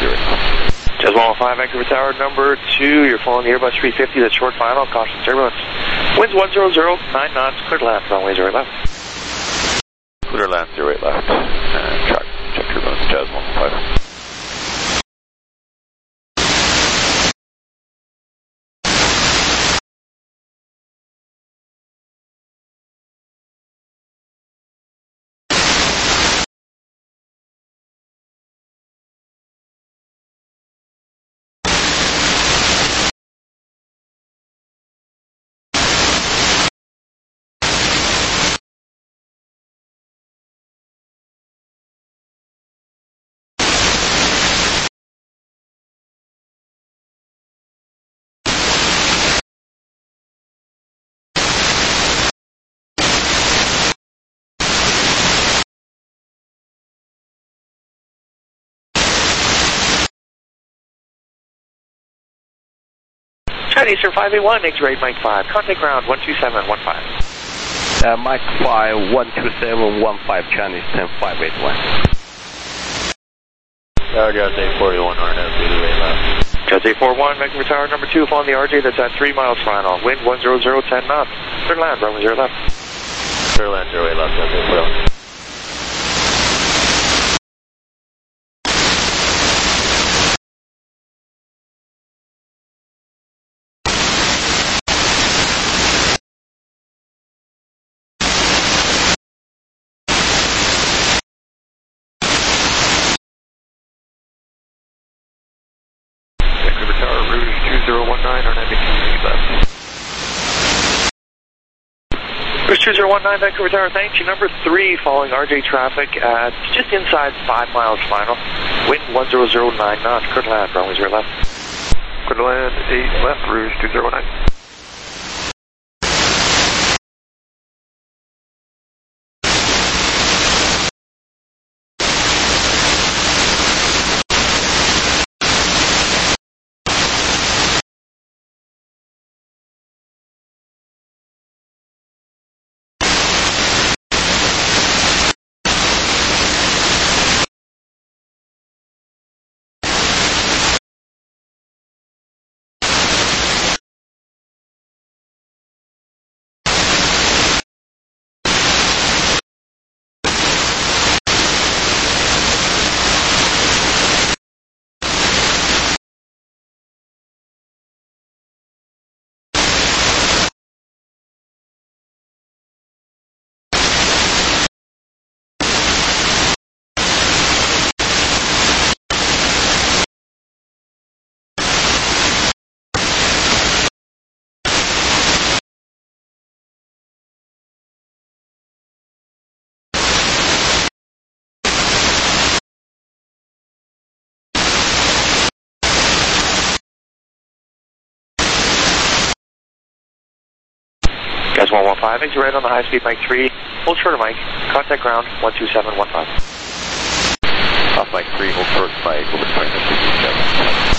Jazz one one five, Vancouver Tower, number two, you're following the Airbus three fifty, that's short final, caution turbulence. Winds one zero zero, nine knots, clear to land, runway zero eight left. Clear to land, zero eight left, and track, check turbulence, Jazz one one five. Chinese for five eight one, X-ray Mike five, contact ground one two seven one five. Uh, Mike five, one two seven one five, Chinese ten five eight one. Tower, Jazz eight forty-one, R N F, Zulu eight left. Jazz eight forty-one, Vancouver Tower, number two, following the R J, that's at three miles final, wind one zero zero, ten knots, clear land, runway zero left. Clear land, zero eight left, Jazz eight forty-one. Cruise two zero one nine, Vancouver Tower, thank you. Number three, following R J traffic at just inside five miles final. Wind one zero zero nine knots, clear to land, runway zero left. Clear to land, eight left, Rouge two zero one nine. Guys one one five, exit right on the high speed Mike three, hold short of Mike, contact ground one two seven one five. Off Mike three, hold short of Mike, over twenty seven.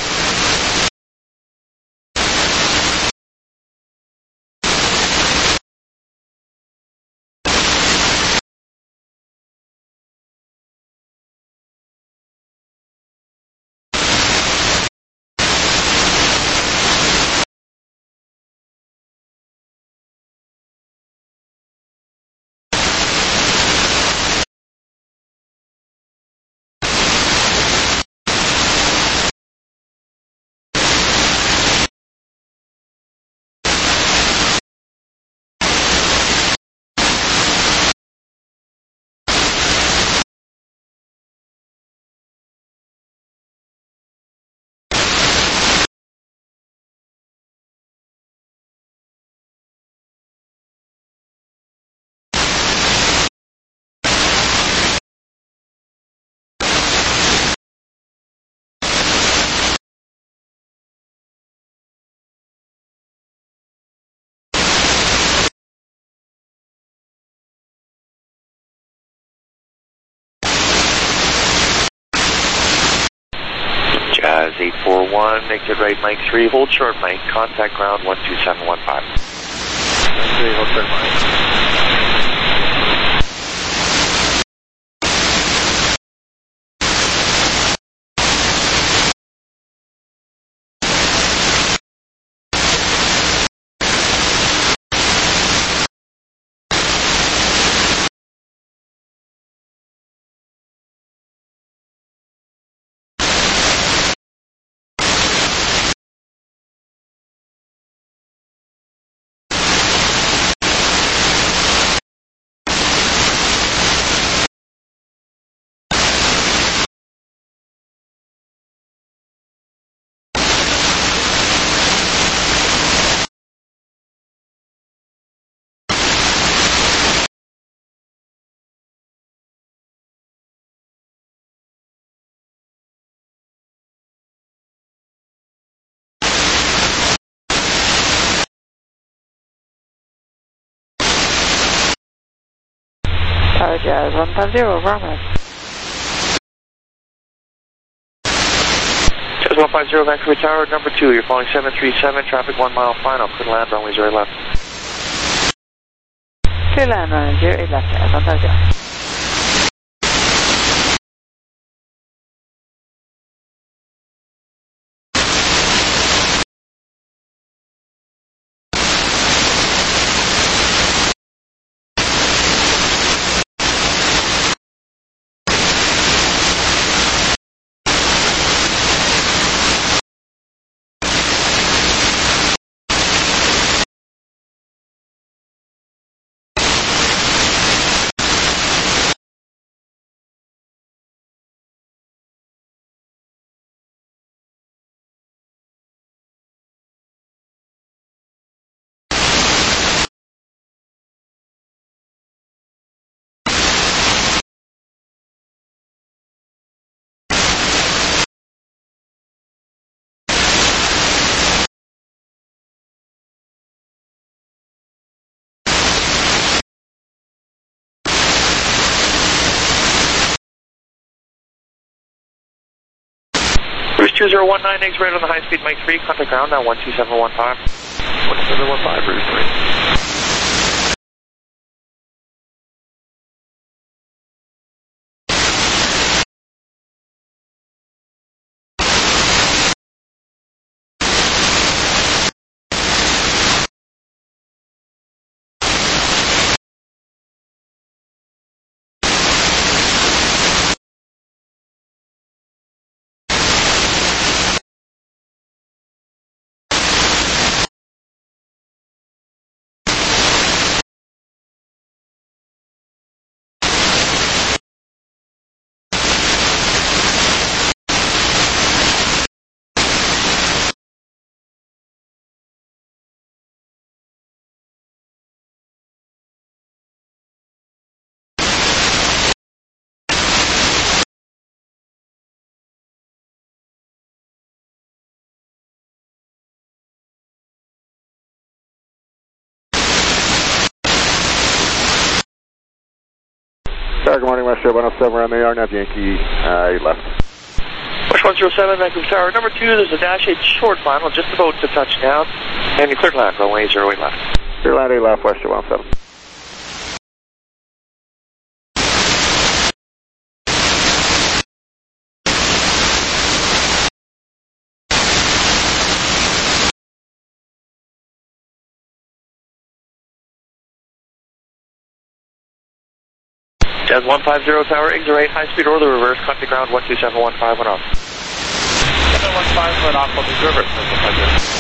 Jazz eight four one, exit right Mike three, hold short Mike, contact ground one two seven one five. three, hold short Mike. Tower Jazz one five zero, Bravo. Jazz one five zero, Vancouver Tower, number two, you're following seven three seven, traffic one mile final, clear to land, runway zero left. Clear land, runway zero left, Jazz one five zero. two zero one nine, eggs right on the high speed, Mike three, contact ground now one two seven one five. one seven one five, route three. Tower, good morning, West Show one oh seven, we're on the R N A V Yankee, uh, eight left. West one zero seven, Vancouver Tower. Number two, there's a dash eight short final, just about to touch down. And you clear land, runway zero eight left. Clear land eight left, West Show one oh seven. Jazz one five zero Tower, eggs are eight, high speed or the reverse, contact ground one two seven one five, went off. seven one five went off on the reverse.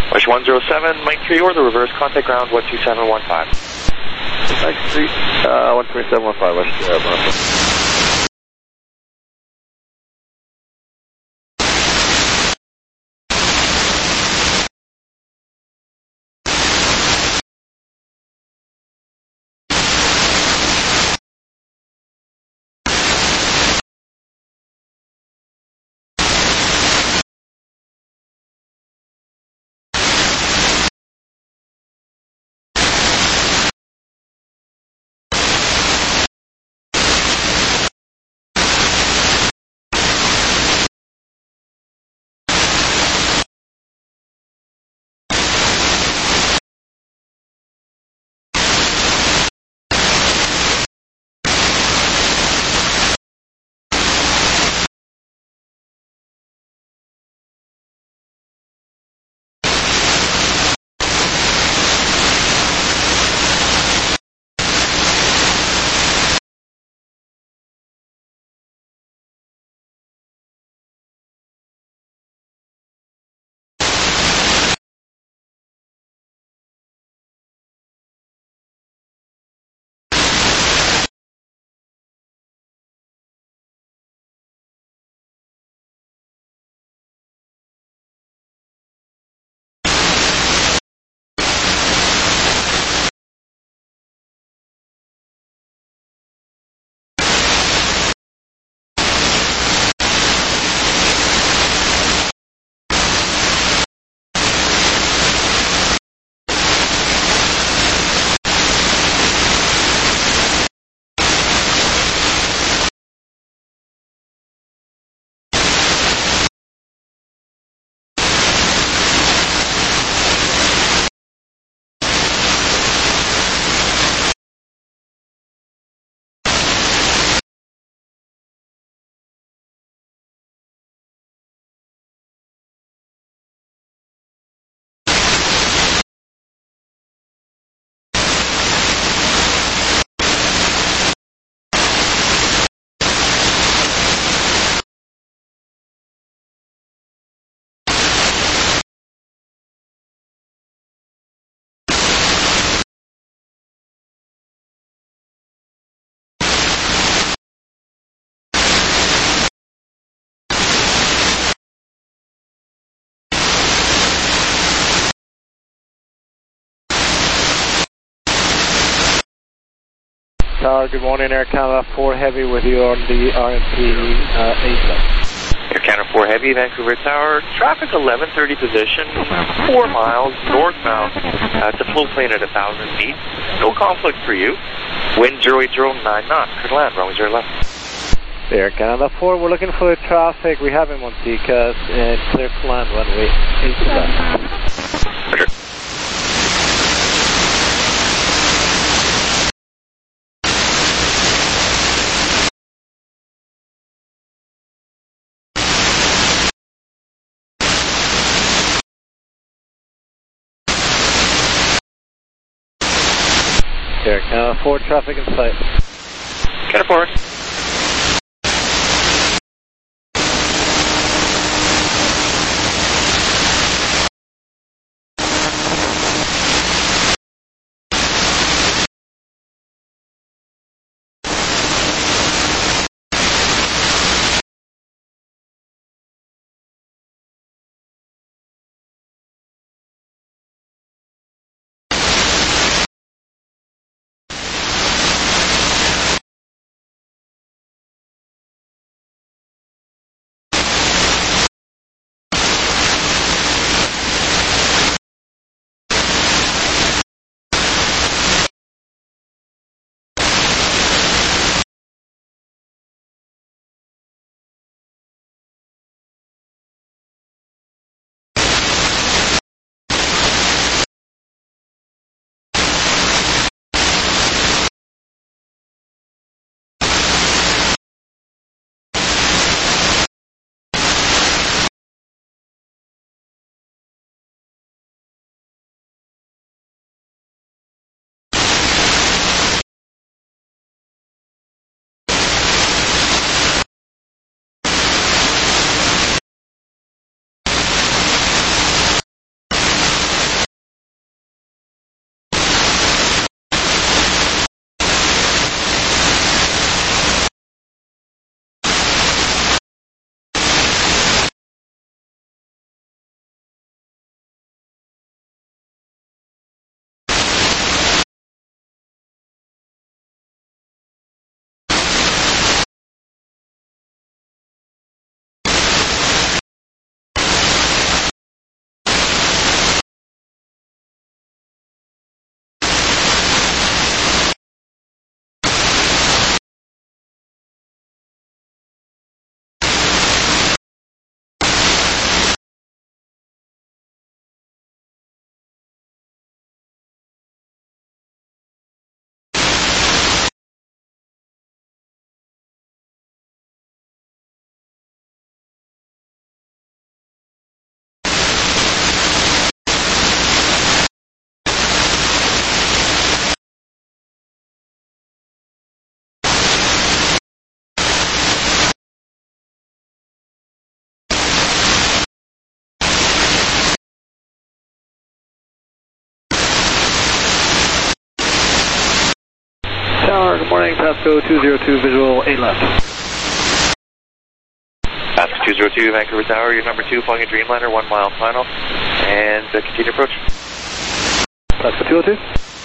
Wish one zero seven, Mike three, or the reverse, contact ground one two seven one five. Mike three, uh, one three seven one five, West uh, Bronco. Tower, good morning, Air Canada four Heavy with you on the R M P uh, eight. Air Canada four Heavy, Vancouver Tower, traffic eleven thirty position, four miles northbound. Uh, it's a flow plane at one thousand feet. No conflict for you. Wind zero eight zero nine knots. Clear to land, runway zero left. Air Canada four, we're looking for traffic. We have in Monticas and clear to land, runway eight left. Roger. Air Canada four, traffic in sight. Canada forward. Tower, good morning, Pasco two zero two, visual eight left. Pasco two zero two, Vancouver Tower, you're number two, flying a Dreamliner, one mile final, and uh, continue approach. Pasco two zero two.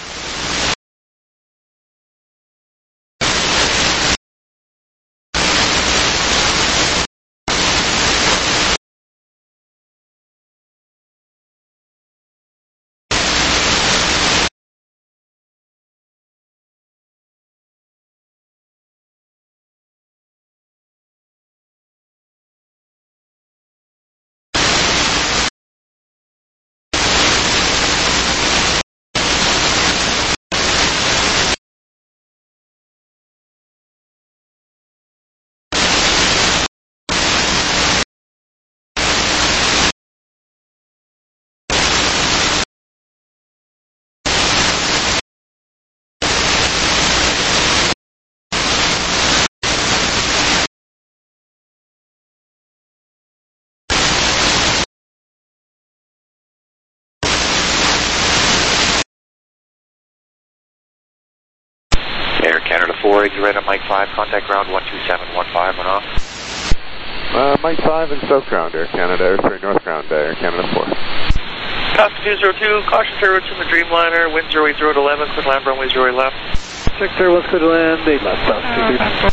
Air Canada four, exit right on Mike five, contact ground one two seven one five, on off. Uh, Mike five and south ground, Air Canada, or sorry, north ground, uh, Air Canada four. Pasco two zero two, caution service in the Dreamliner, wind zero eight zero at eleven, clear land runway zero eight left. six zero one, clear to land, eight left, Pasco.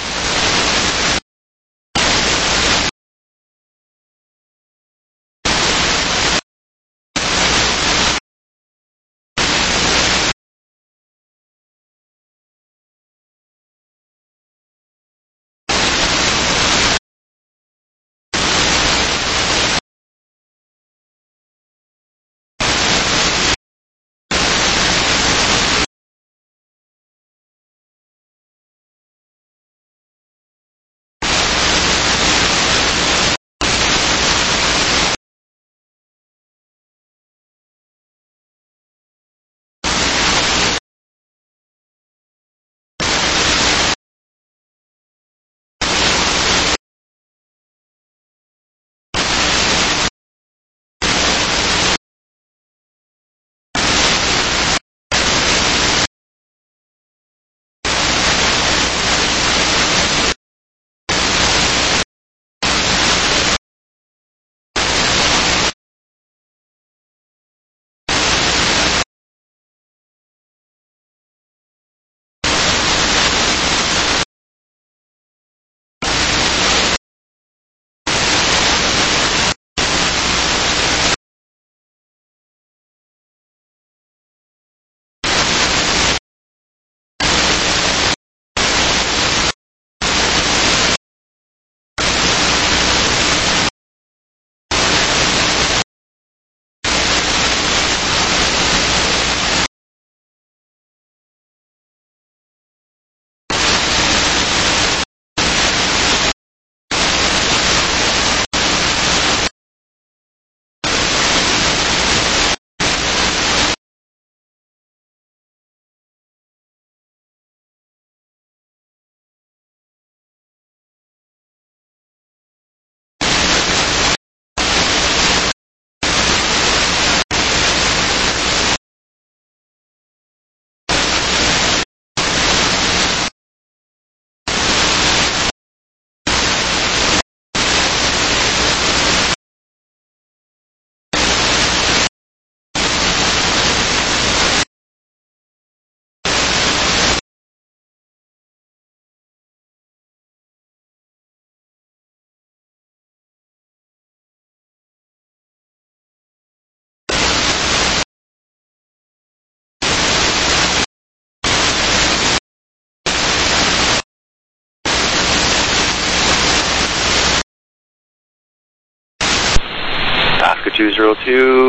Pasco two zero two,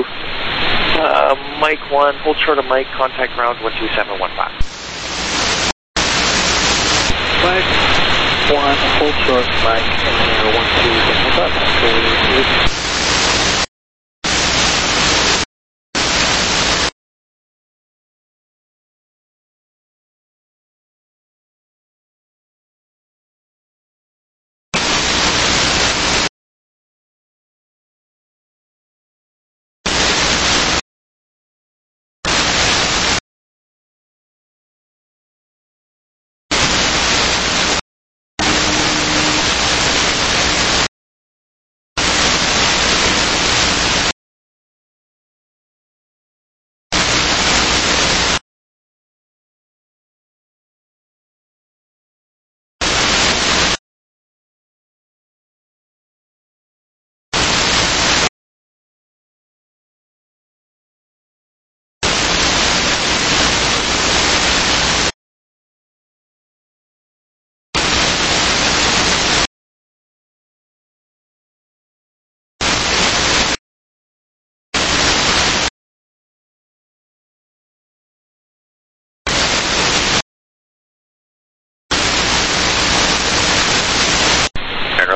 uh, Mike one, hold short of Mike, contact ground one two seven one five. Mike one, hold short, Mike, uh, one two seven one five.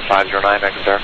five zero nine, Vancouver Tower.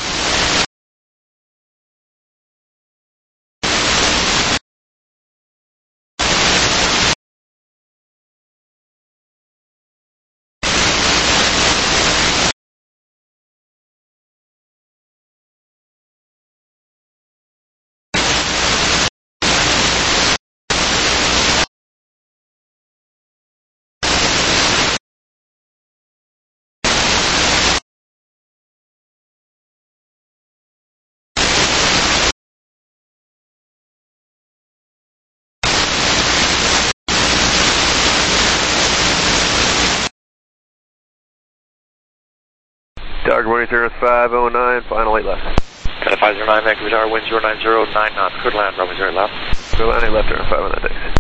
Tower, good morning, zero five oh nine, final eight left. Got a five zero nine, Vancouver Tower, wind zero nine zero, nine knots, cleared land, runway zero left. Clear land, eight left, zero five oh nine, thanks.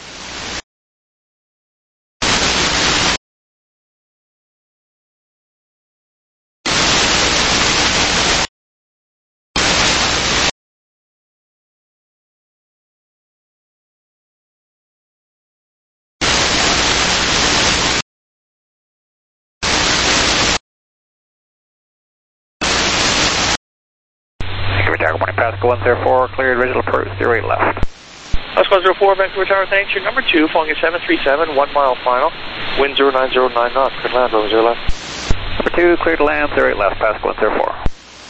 Good morning, Pascal one zero four, cleared, visual approach, zero eight left. Pascal one zero four, Vancouver Tower, thanks. You're number two, following at seven three seven, one mile final. Wind zero nine zero, nine knots, cleared land, runway zero left. Number two, cleared land, zero eight left, Pascal one zero four.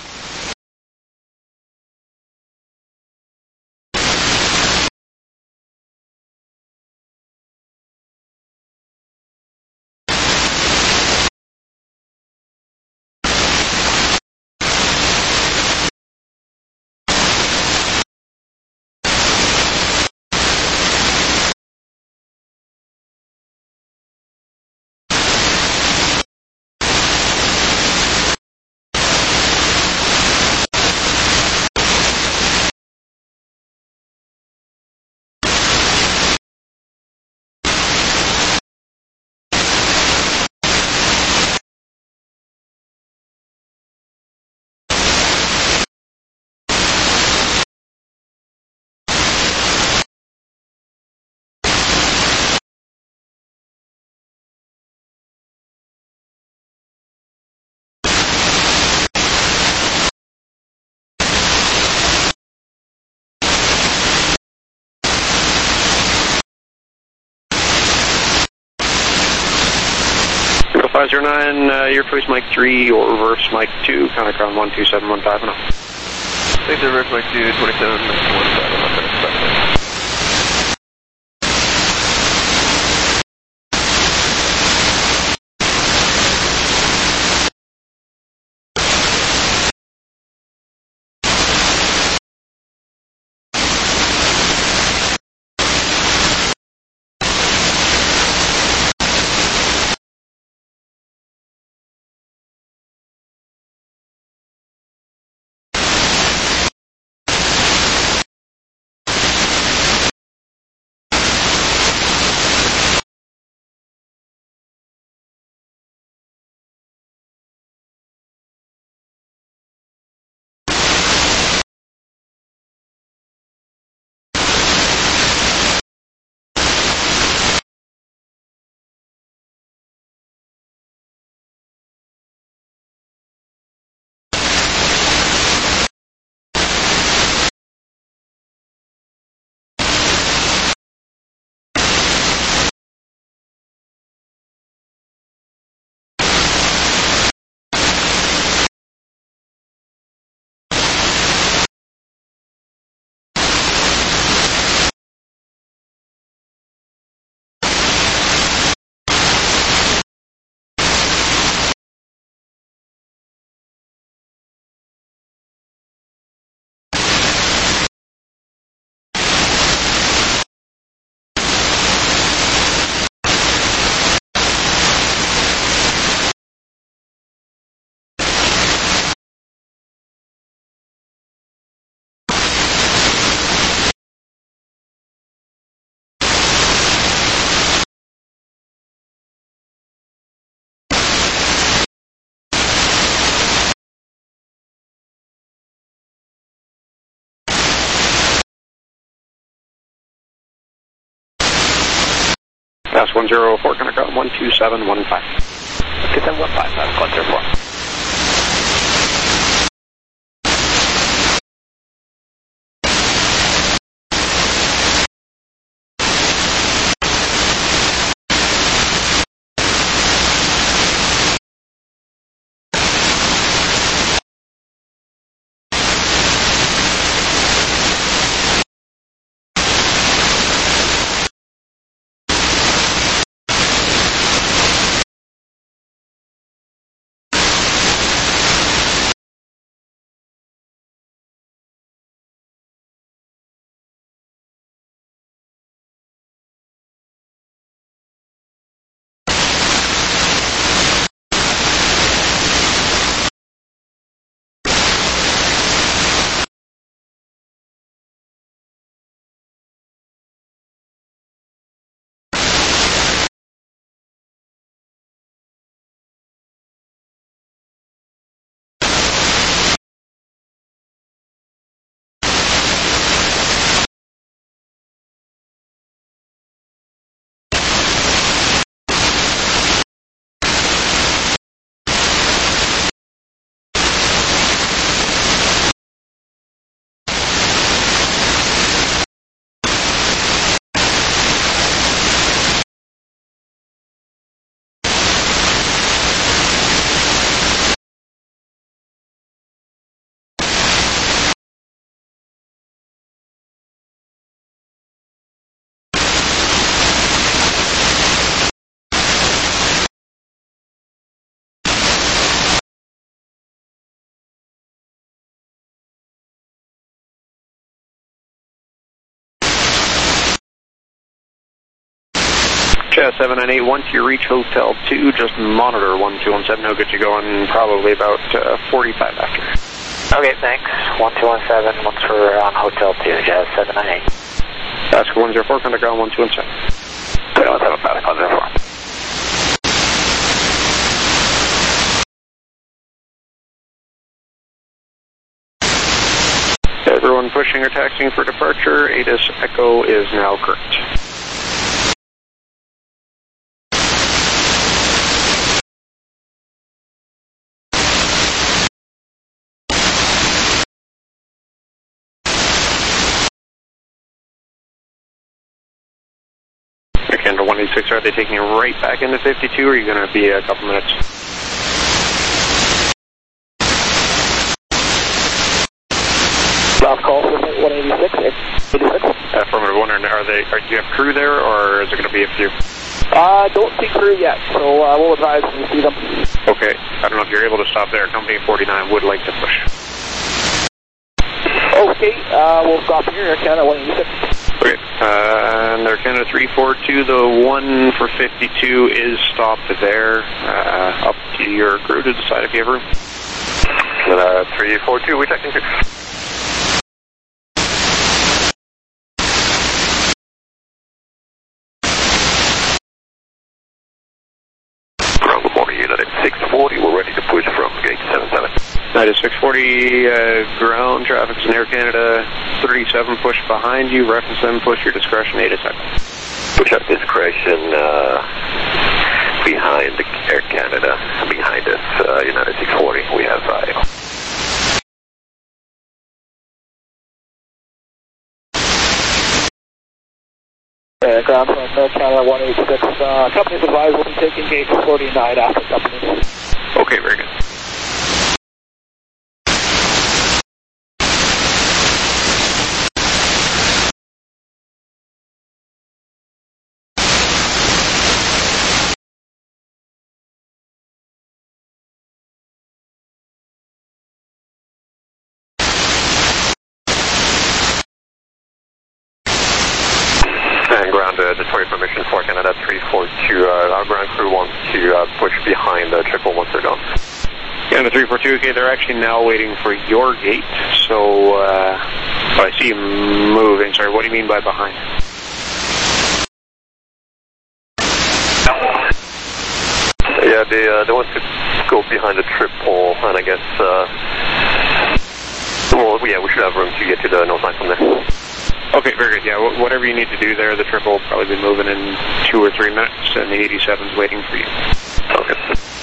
five zero nine, uh, your choice Mike three or reverse Mike two, contact ground one two seven one five and oh. Thanks, reverse Mike two, twenty-seven one five one. Pass one zero four, contact ground one two seven one five. one two seven one five, Pascal one zero four. Jazz seven nine eight, once you reach Hotel two, just monitor one two one seven. He'll get you going probably about uh, forty-five after. Okay, thanks. one two one seven, once we're on Hotel two, Jazz seven nine eight. Oscar one zero four, contact ground one two one seven. two one seven five, one zero four. Everyone pushing or taxiing for departure. A T I S Echo is now correct. Canada one eighty-six, are they taking you right back into fifty-two, or are you going to be a couple minutes? Last call for one eighty-six, eighty-six. Affirmative, wondering, are they, are, do you have crew there, or is it going to be a few? Uh, don't see crew yet, so uh, we'll advise when we see them. Okay, I don't know if you're able to stop there. Company forty-nine would like to push. Okay, uh, we'll stop here, Air Canada one eighty-six. Okay, uh, and Air Canada three four two, the one for fifty-two is stopped there. Uh, up to your crew to decide if you have room. Uh, three four two, we checking two. Ground, good morning, unit six forty, we're ready to push from gate seven seven. United six forty, uh, ground traffic is in Air Canada thirty-seven, push behind you, reference them, push your discretion, eight a second. Push up discretion, uh, behind the Air Canada, behind us, uh, United six forty, we have I O. Uh, ground from Air Canada one eighty-six, uh, company's advised will be taking gate forty-nine after company. Okay, very good. And ground uh, Detroit permission for Canada three four two. Uh, our ground crew wants to uh, push behind the triple once they're done. Canada three four two, okay, they're actually now waiting for your gate, so, uh, oh, I see you moving. Sorry, what do you mean by behind? Yeah, they, uh, they want to go behind the triple, and I guess, uh, well, yeah, we should have room to get to the no sign from there. Okay, very good. Yeah, whatever you need to do there, the triple will probably be moving in two or three minutes, and the eighty-seven's waiting for you. Okay.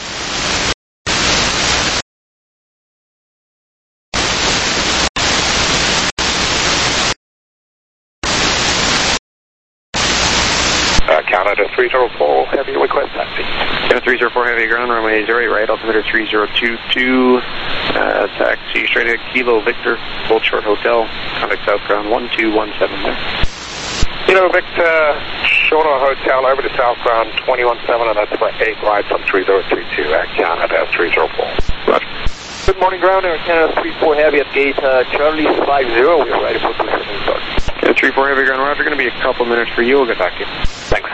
Uh, Canada three zero four, heavy request taxi. Canada three zero four, heavy ground, runway zero eight right, altimeter three zero two two, uh, taxi straight ahead, Kilo Victor, Gold Short Hotel, contact southbound one two one seven there. Kilo Victor, Shorter Hotel over to southbound twenty-one seven, and that's for eight right from three zero two two at Canada three zero four. Roger. Good morning, ground, Air Canada three four heavy at gate uh, Charlie five zero, we're ready for push and start. Canada three four heavy ground, Roger, going to be a couple minutes for you, we'll get back to you. Thanks.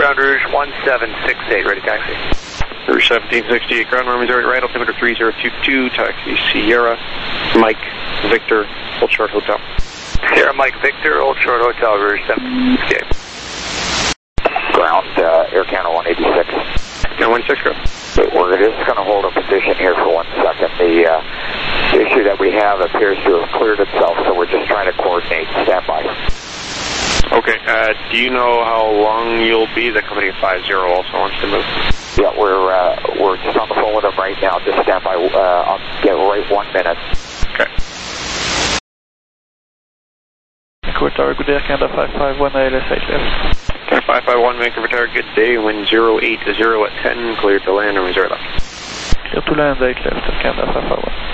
Ground Rouge one seven six eight, ready taxi. Rouge seventeen sixty-eight, ground runway zero eight right, altimeter three zero two two, taxi Sierra, Mike, Victor, Hold Short Hotel. Sierra, Mike, Victor, Hold Short Hotel, Rouge seven escape. Ground, uh, Air Canada one eighty-six. And one six, go. We're just going to hold a position here for one second. The uh, issue that we have appears to have cleared itself, so we're just trying to coordinate. Stand by. Okay, uh, do you know how long you'll be? The company five zero also wants to move. Yeah, we're uh, we're just on the phone with them right now. Just stand by. Uh, I'll get right one minute. Okay. Echo Tower, good day, Canada five five one A L S eight left. Canada five five one, Vancouver Tower, good day, wind zero eight zero at ten, cleared to land, runway zero left. Clear to land, eight left, Canada five five one.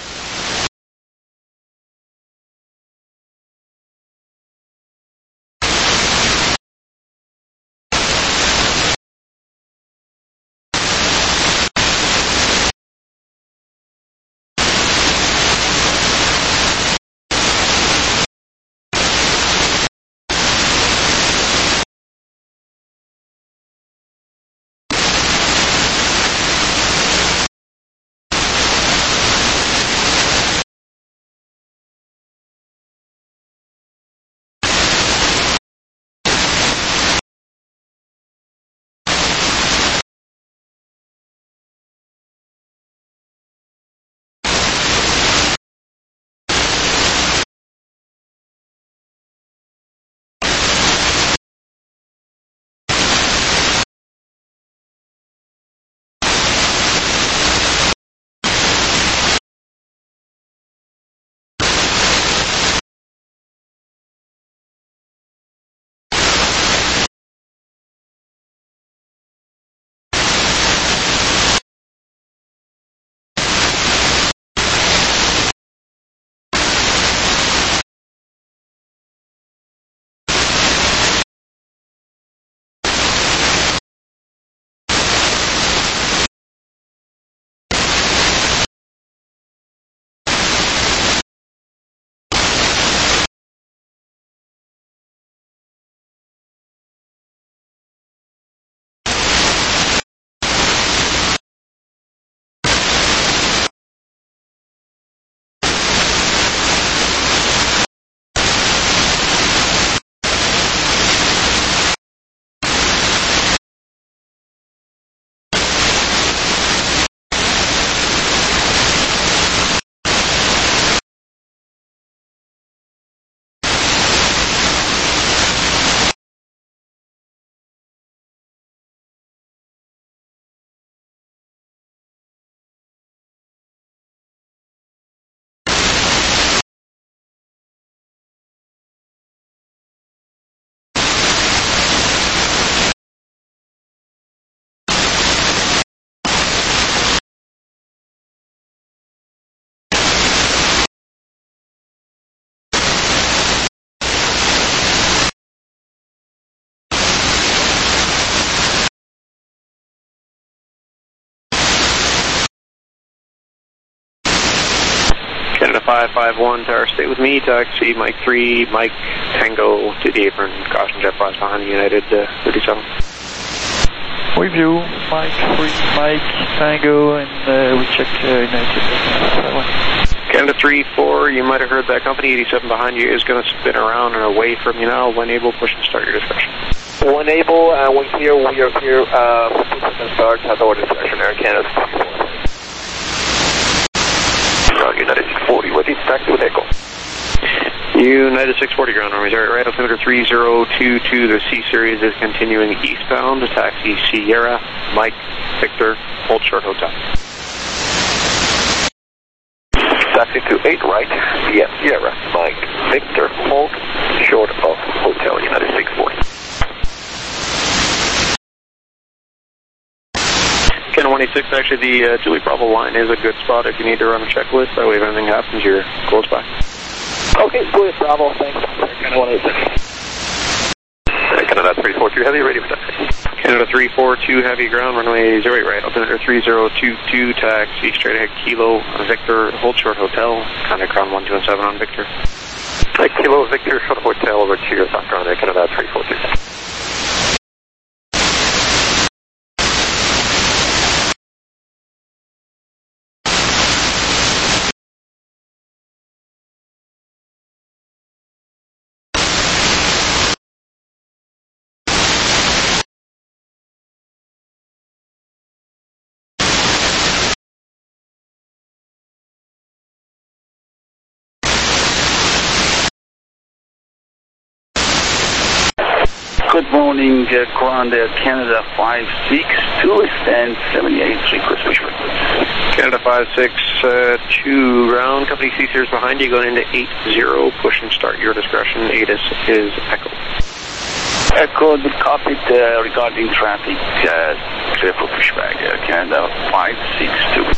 Canada five five one, Tower, stay with me, taxi Mike three, Mike, Tango to the apron, caution jet blast behind United uh, thirty-seven. With you, Mike three, Mike, Tango, and uh, we check uh, United. Canada three four, you might have heard that company, eighty-seven behind you is going to spin around and away from you now. When able, push and start your discussion. When able, uh, when clear, we are clear uh, for push and start, has our discussion, Air Canada three four. United six forty, what is taxi with Echo? United six forty, ground runway zero right, altimeter three zero two two, the C series is continuing eastbound, taxi Sierra, Mike, Victor, Hold Short Hotel. Taxi to eight right, yes, Sierra, Mike, Victor, Hold Short of Hotel, United six forty. Canada one eighty-six, actually the uh, Julie Bravo line is a good spot if you need to run a checklist, that way if anything happens you're close by. Okay, Julie Bravo, thanks. Canada one eighty-six. Canada three four two heavy, ready for taxi. Canada three four two heavy, ground runway zero eight right, altimeter three zero two two, taxi straight ahead Kilo, Victor, Hold Short Hotel, contact ground one two seven on Victor. Right, Kilo, Victor, Short Hotel over to your background, Canada three four two. Good morning, uh, Ground Air Canada five six two, stand seventy-eight, request Fishback. Canada five six two, ground, company C Series behind you, going into eight zero, push and start your discretion, A T I S is Echo. Echo, the copied uh, regarding traffic, uh, clear for pushback, Air Canada five six two.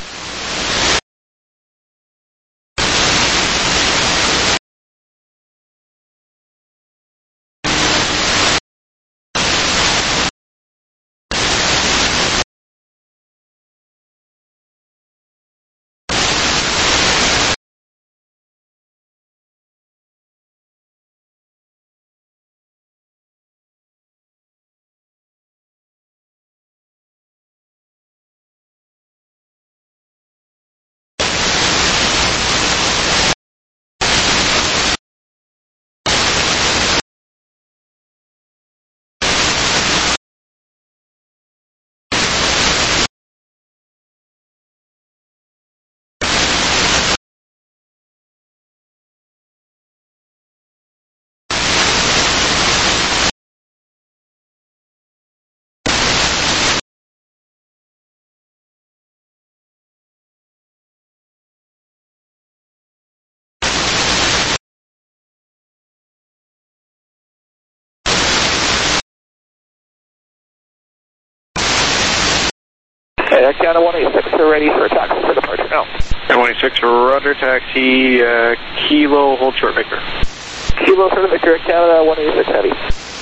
Air Canada one eighty-six, are ready for a taxi for departure now. Air one eighty-six, Roger, taxi, uh, Kilo, hold short Victor. Kilo for Victor, Air Canada one eighty-six, heavy.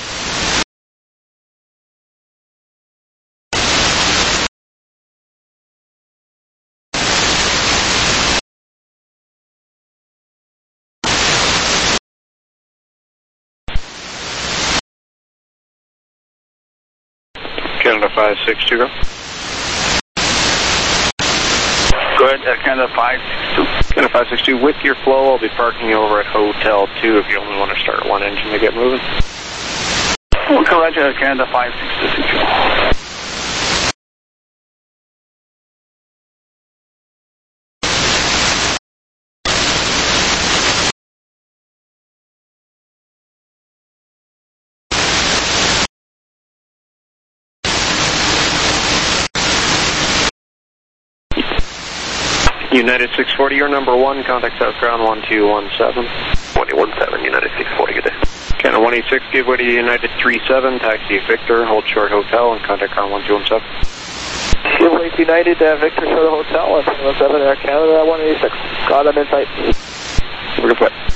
Canada five six two, go. Go ahead, Air Canada five six two. Canada five six two, with your flow, I'll be parking you over at Hotel two if you only want to start one engine to get moving. Roger, Air Canada five six two. United six forty, you're number one, contact South Ground one two one seven. one two one seven, United six forty, good day. Canada one eighty-six, give way to United three seven, taxi Victor, hold short Hotel, and contact ground one two one seven. Give way to United, uh, Victor, short Hotel, one two one seven, Air Canada one eighty-six. Got them in sight. We're good.